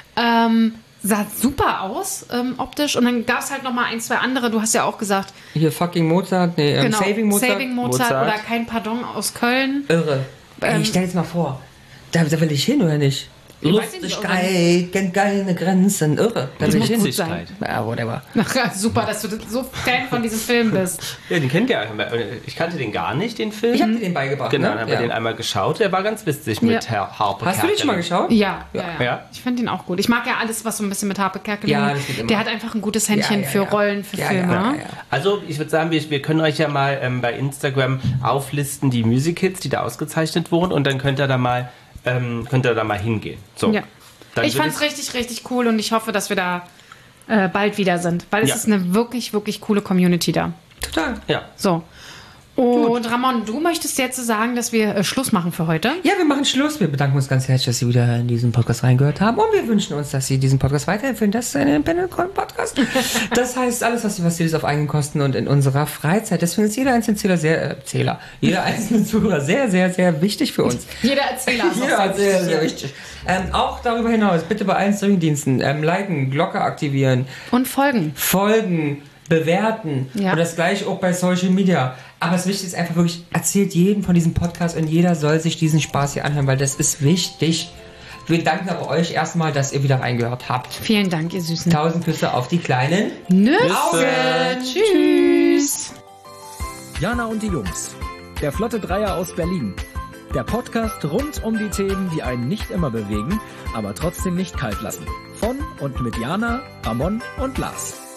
Sah super aus, optisch. Und dann gab es halt noch mal ein, zwei andere. Du hast ja auch gesagt. Hier Fucking Mozart, Saving Mozart. Saving Mozart oder Kein Pardon aus Köln. Irre. Ich stell jetzt mal vor, da will ich hin, oder nicht? Lustigkeit kennt keine Grenzen. Irre. Das muss gut sein. Ja, whatever. Ach, super, dass du so Fan von diesem Film bist. Ja, den kennt ihr. Ich kannte den gar nicht, den Film. Ich habe dir den beigebracht. Genau, dann haben wir den einmal geschaut. Der war ganz witzig mit Harpe Kerkeling. Hast du den schon mal geschaut? Ja. Ich finde den auch gut. Ich mag ja alles, was so ein bisschen mit Harpe Kerkeling. Ja, das geht immer. Der hat einfach ein gutes Händchen für Rollen, für Filme. Ja. Also, ich würde sagen, wir können euch ja mal bei Instagram auflisten, die Musicals, die da ausgezeichnet wurden. Und dann könnt ihr da mal hingehen. So. Ja. Ich fand es richtig, richtig cool und ich hoffe, dass wir da bald wieder sind, weil es ist eine wirklich, wirklich coole Community da. Total. Ja. So. Und Ramon, du möchtest jetzt sagen, dass wir Schluss machen für heute? Ja, wir machen Schluss. Wir bedanken uns ganz herzlich, dass Sie wieder in diesen Podcast reingehört haben. Und wir wünschen uns, dass Sie diesen Podcast weiterempfehlen. Das ist ein Independent-Podcast. Das heißt, alles, was Sie auf eigenen Kosten und in unserer Freizeit. Deswegen ist jeder einzelne jeder einzelne Zuhörer sehr, sehr, sehr wichtig für uns. Jeder Erzähler ist sehr, sehr wichtig. Auch darüber hinaus, bitte bei allen Streamingdiensten liken, Glocke aktivieren. Und folgen, bewerten. Ja. Und das gleiche auch bei Social Media. Aber das Wichtige ist einfach wirklich, erzählt jedem von diesem Podcast und jeder soll sich diesen Spaß hier anhören, weil das ist wichtig. Wir danken aber euch erstmal, dass ihr wieder reingehört habt. Vielen Dank, ihr Süßen. 1000 Küsse auf die kleinen Nüsse. Tschüss. Jana und die Jungs. Der Flotte Dreier aus Berlin. Der Podcast rund um die Themen, die einen nicht immer bewegen, aber trotzdem nicht kalt lassen. Von und mit Jana, Ramon und Lars.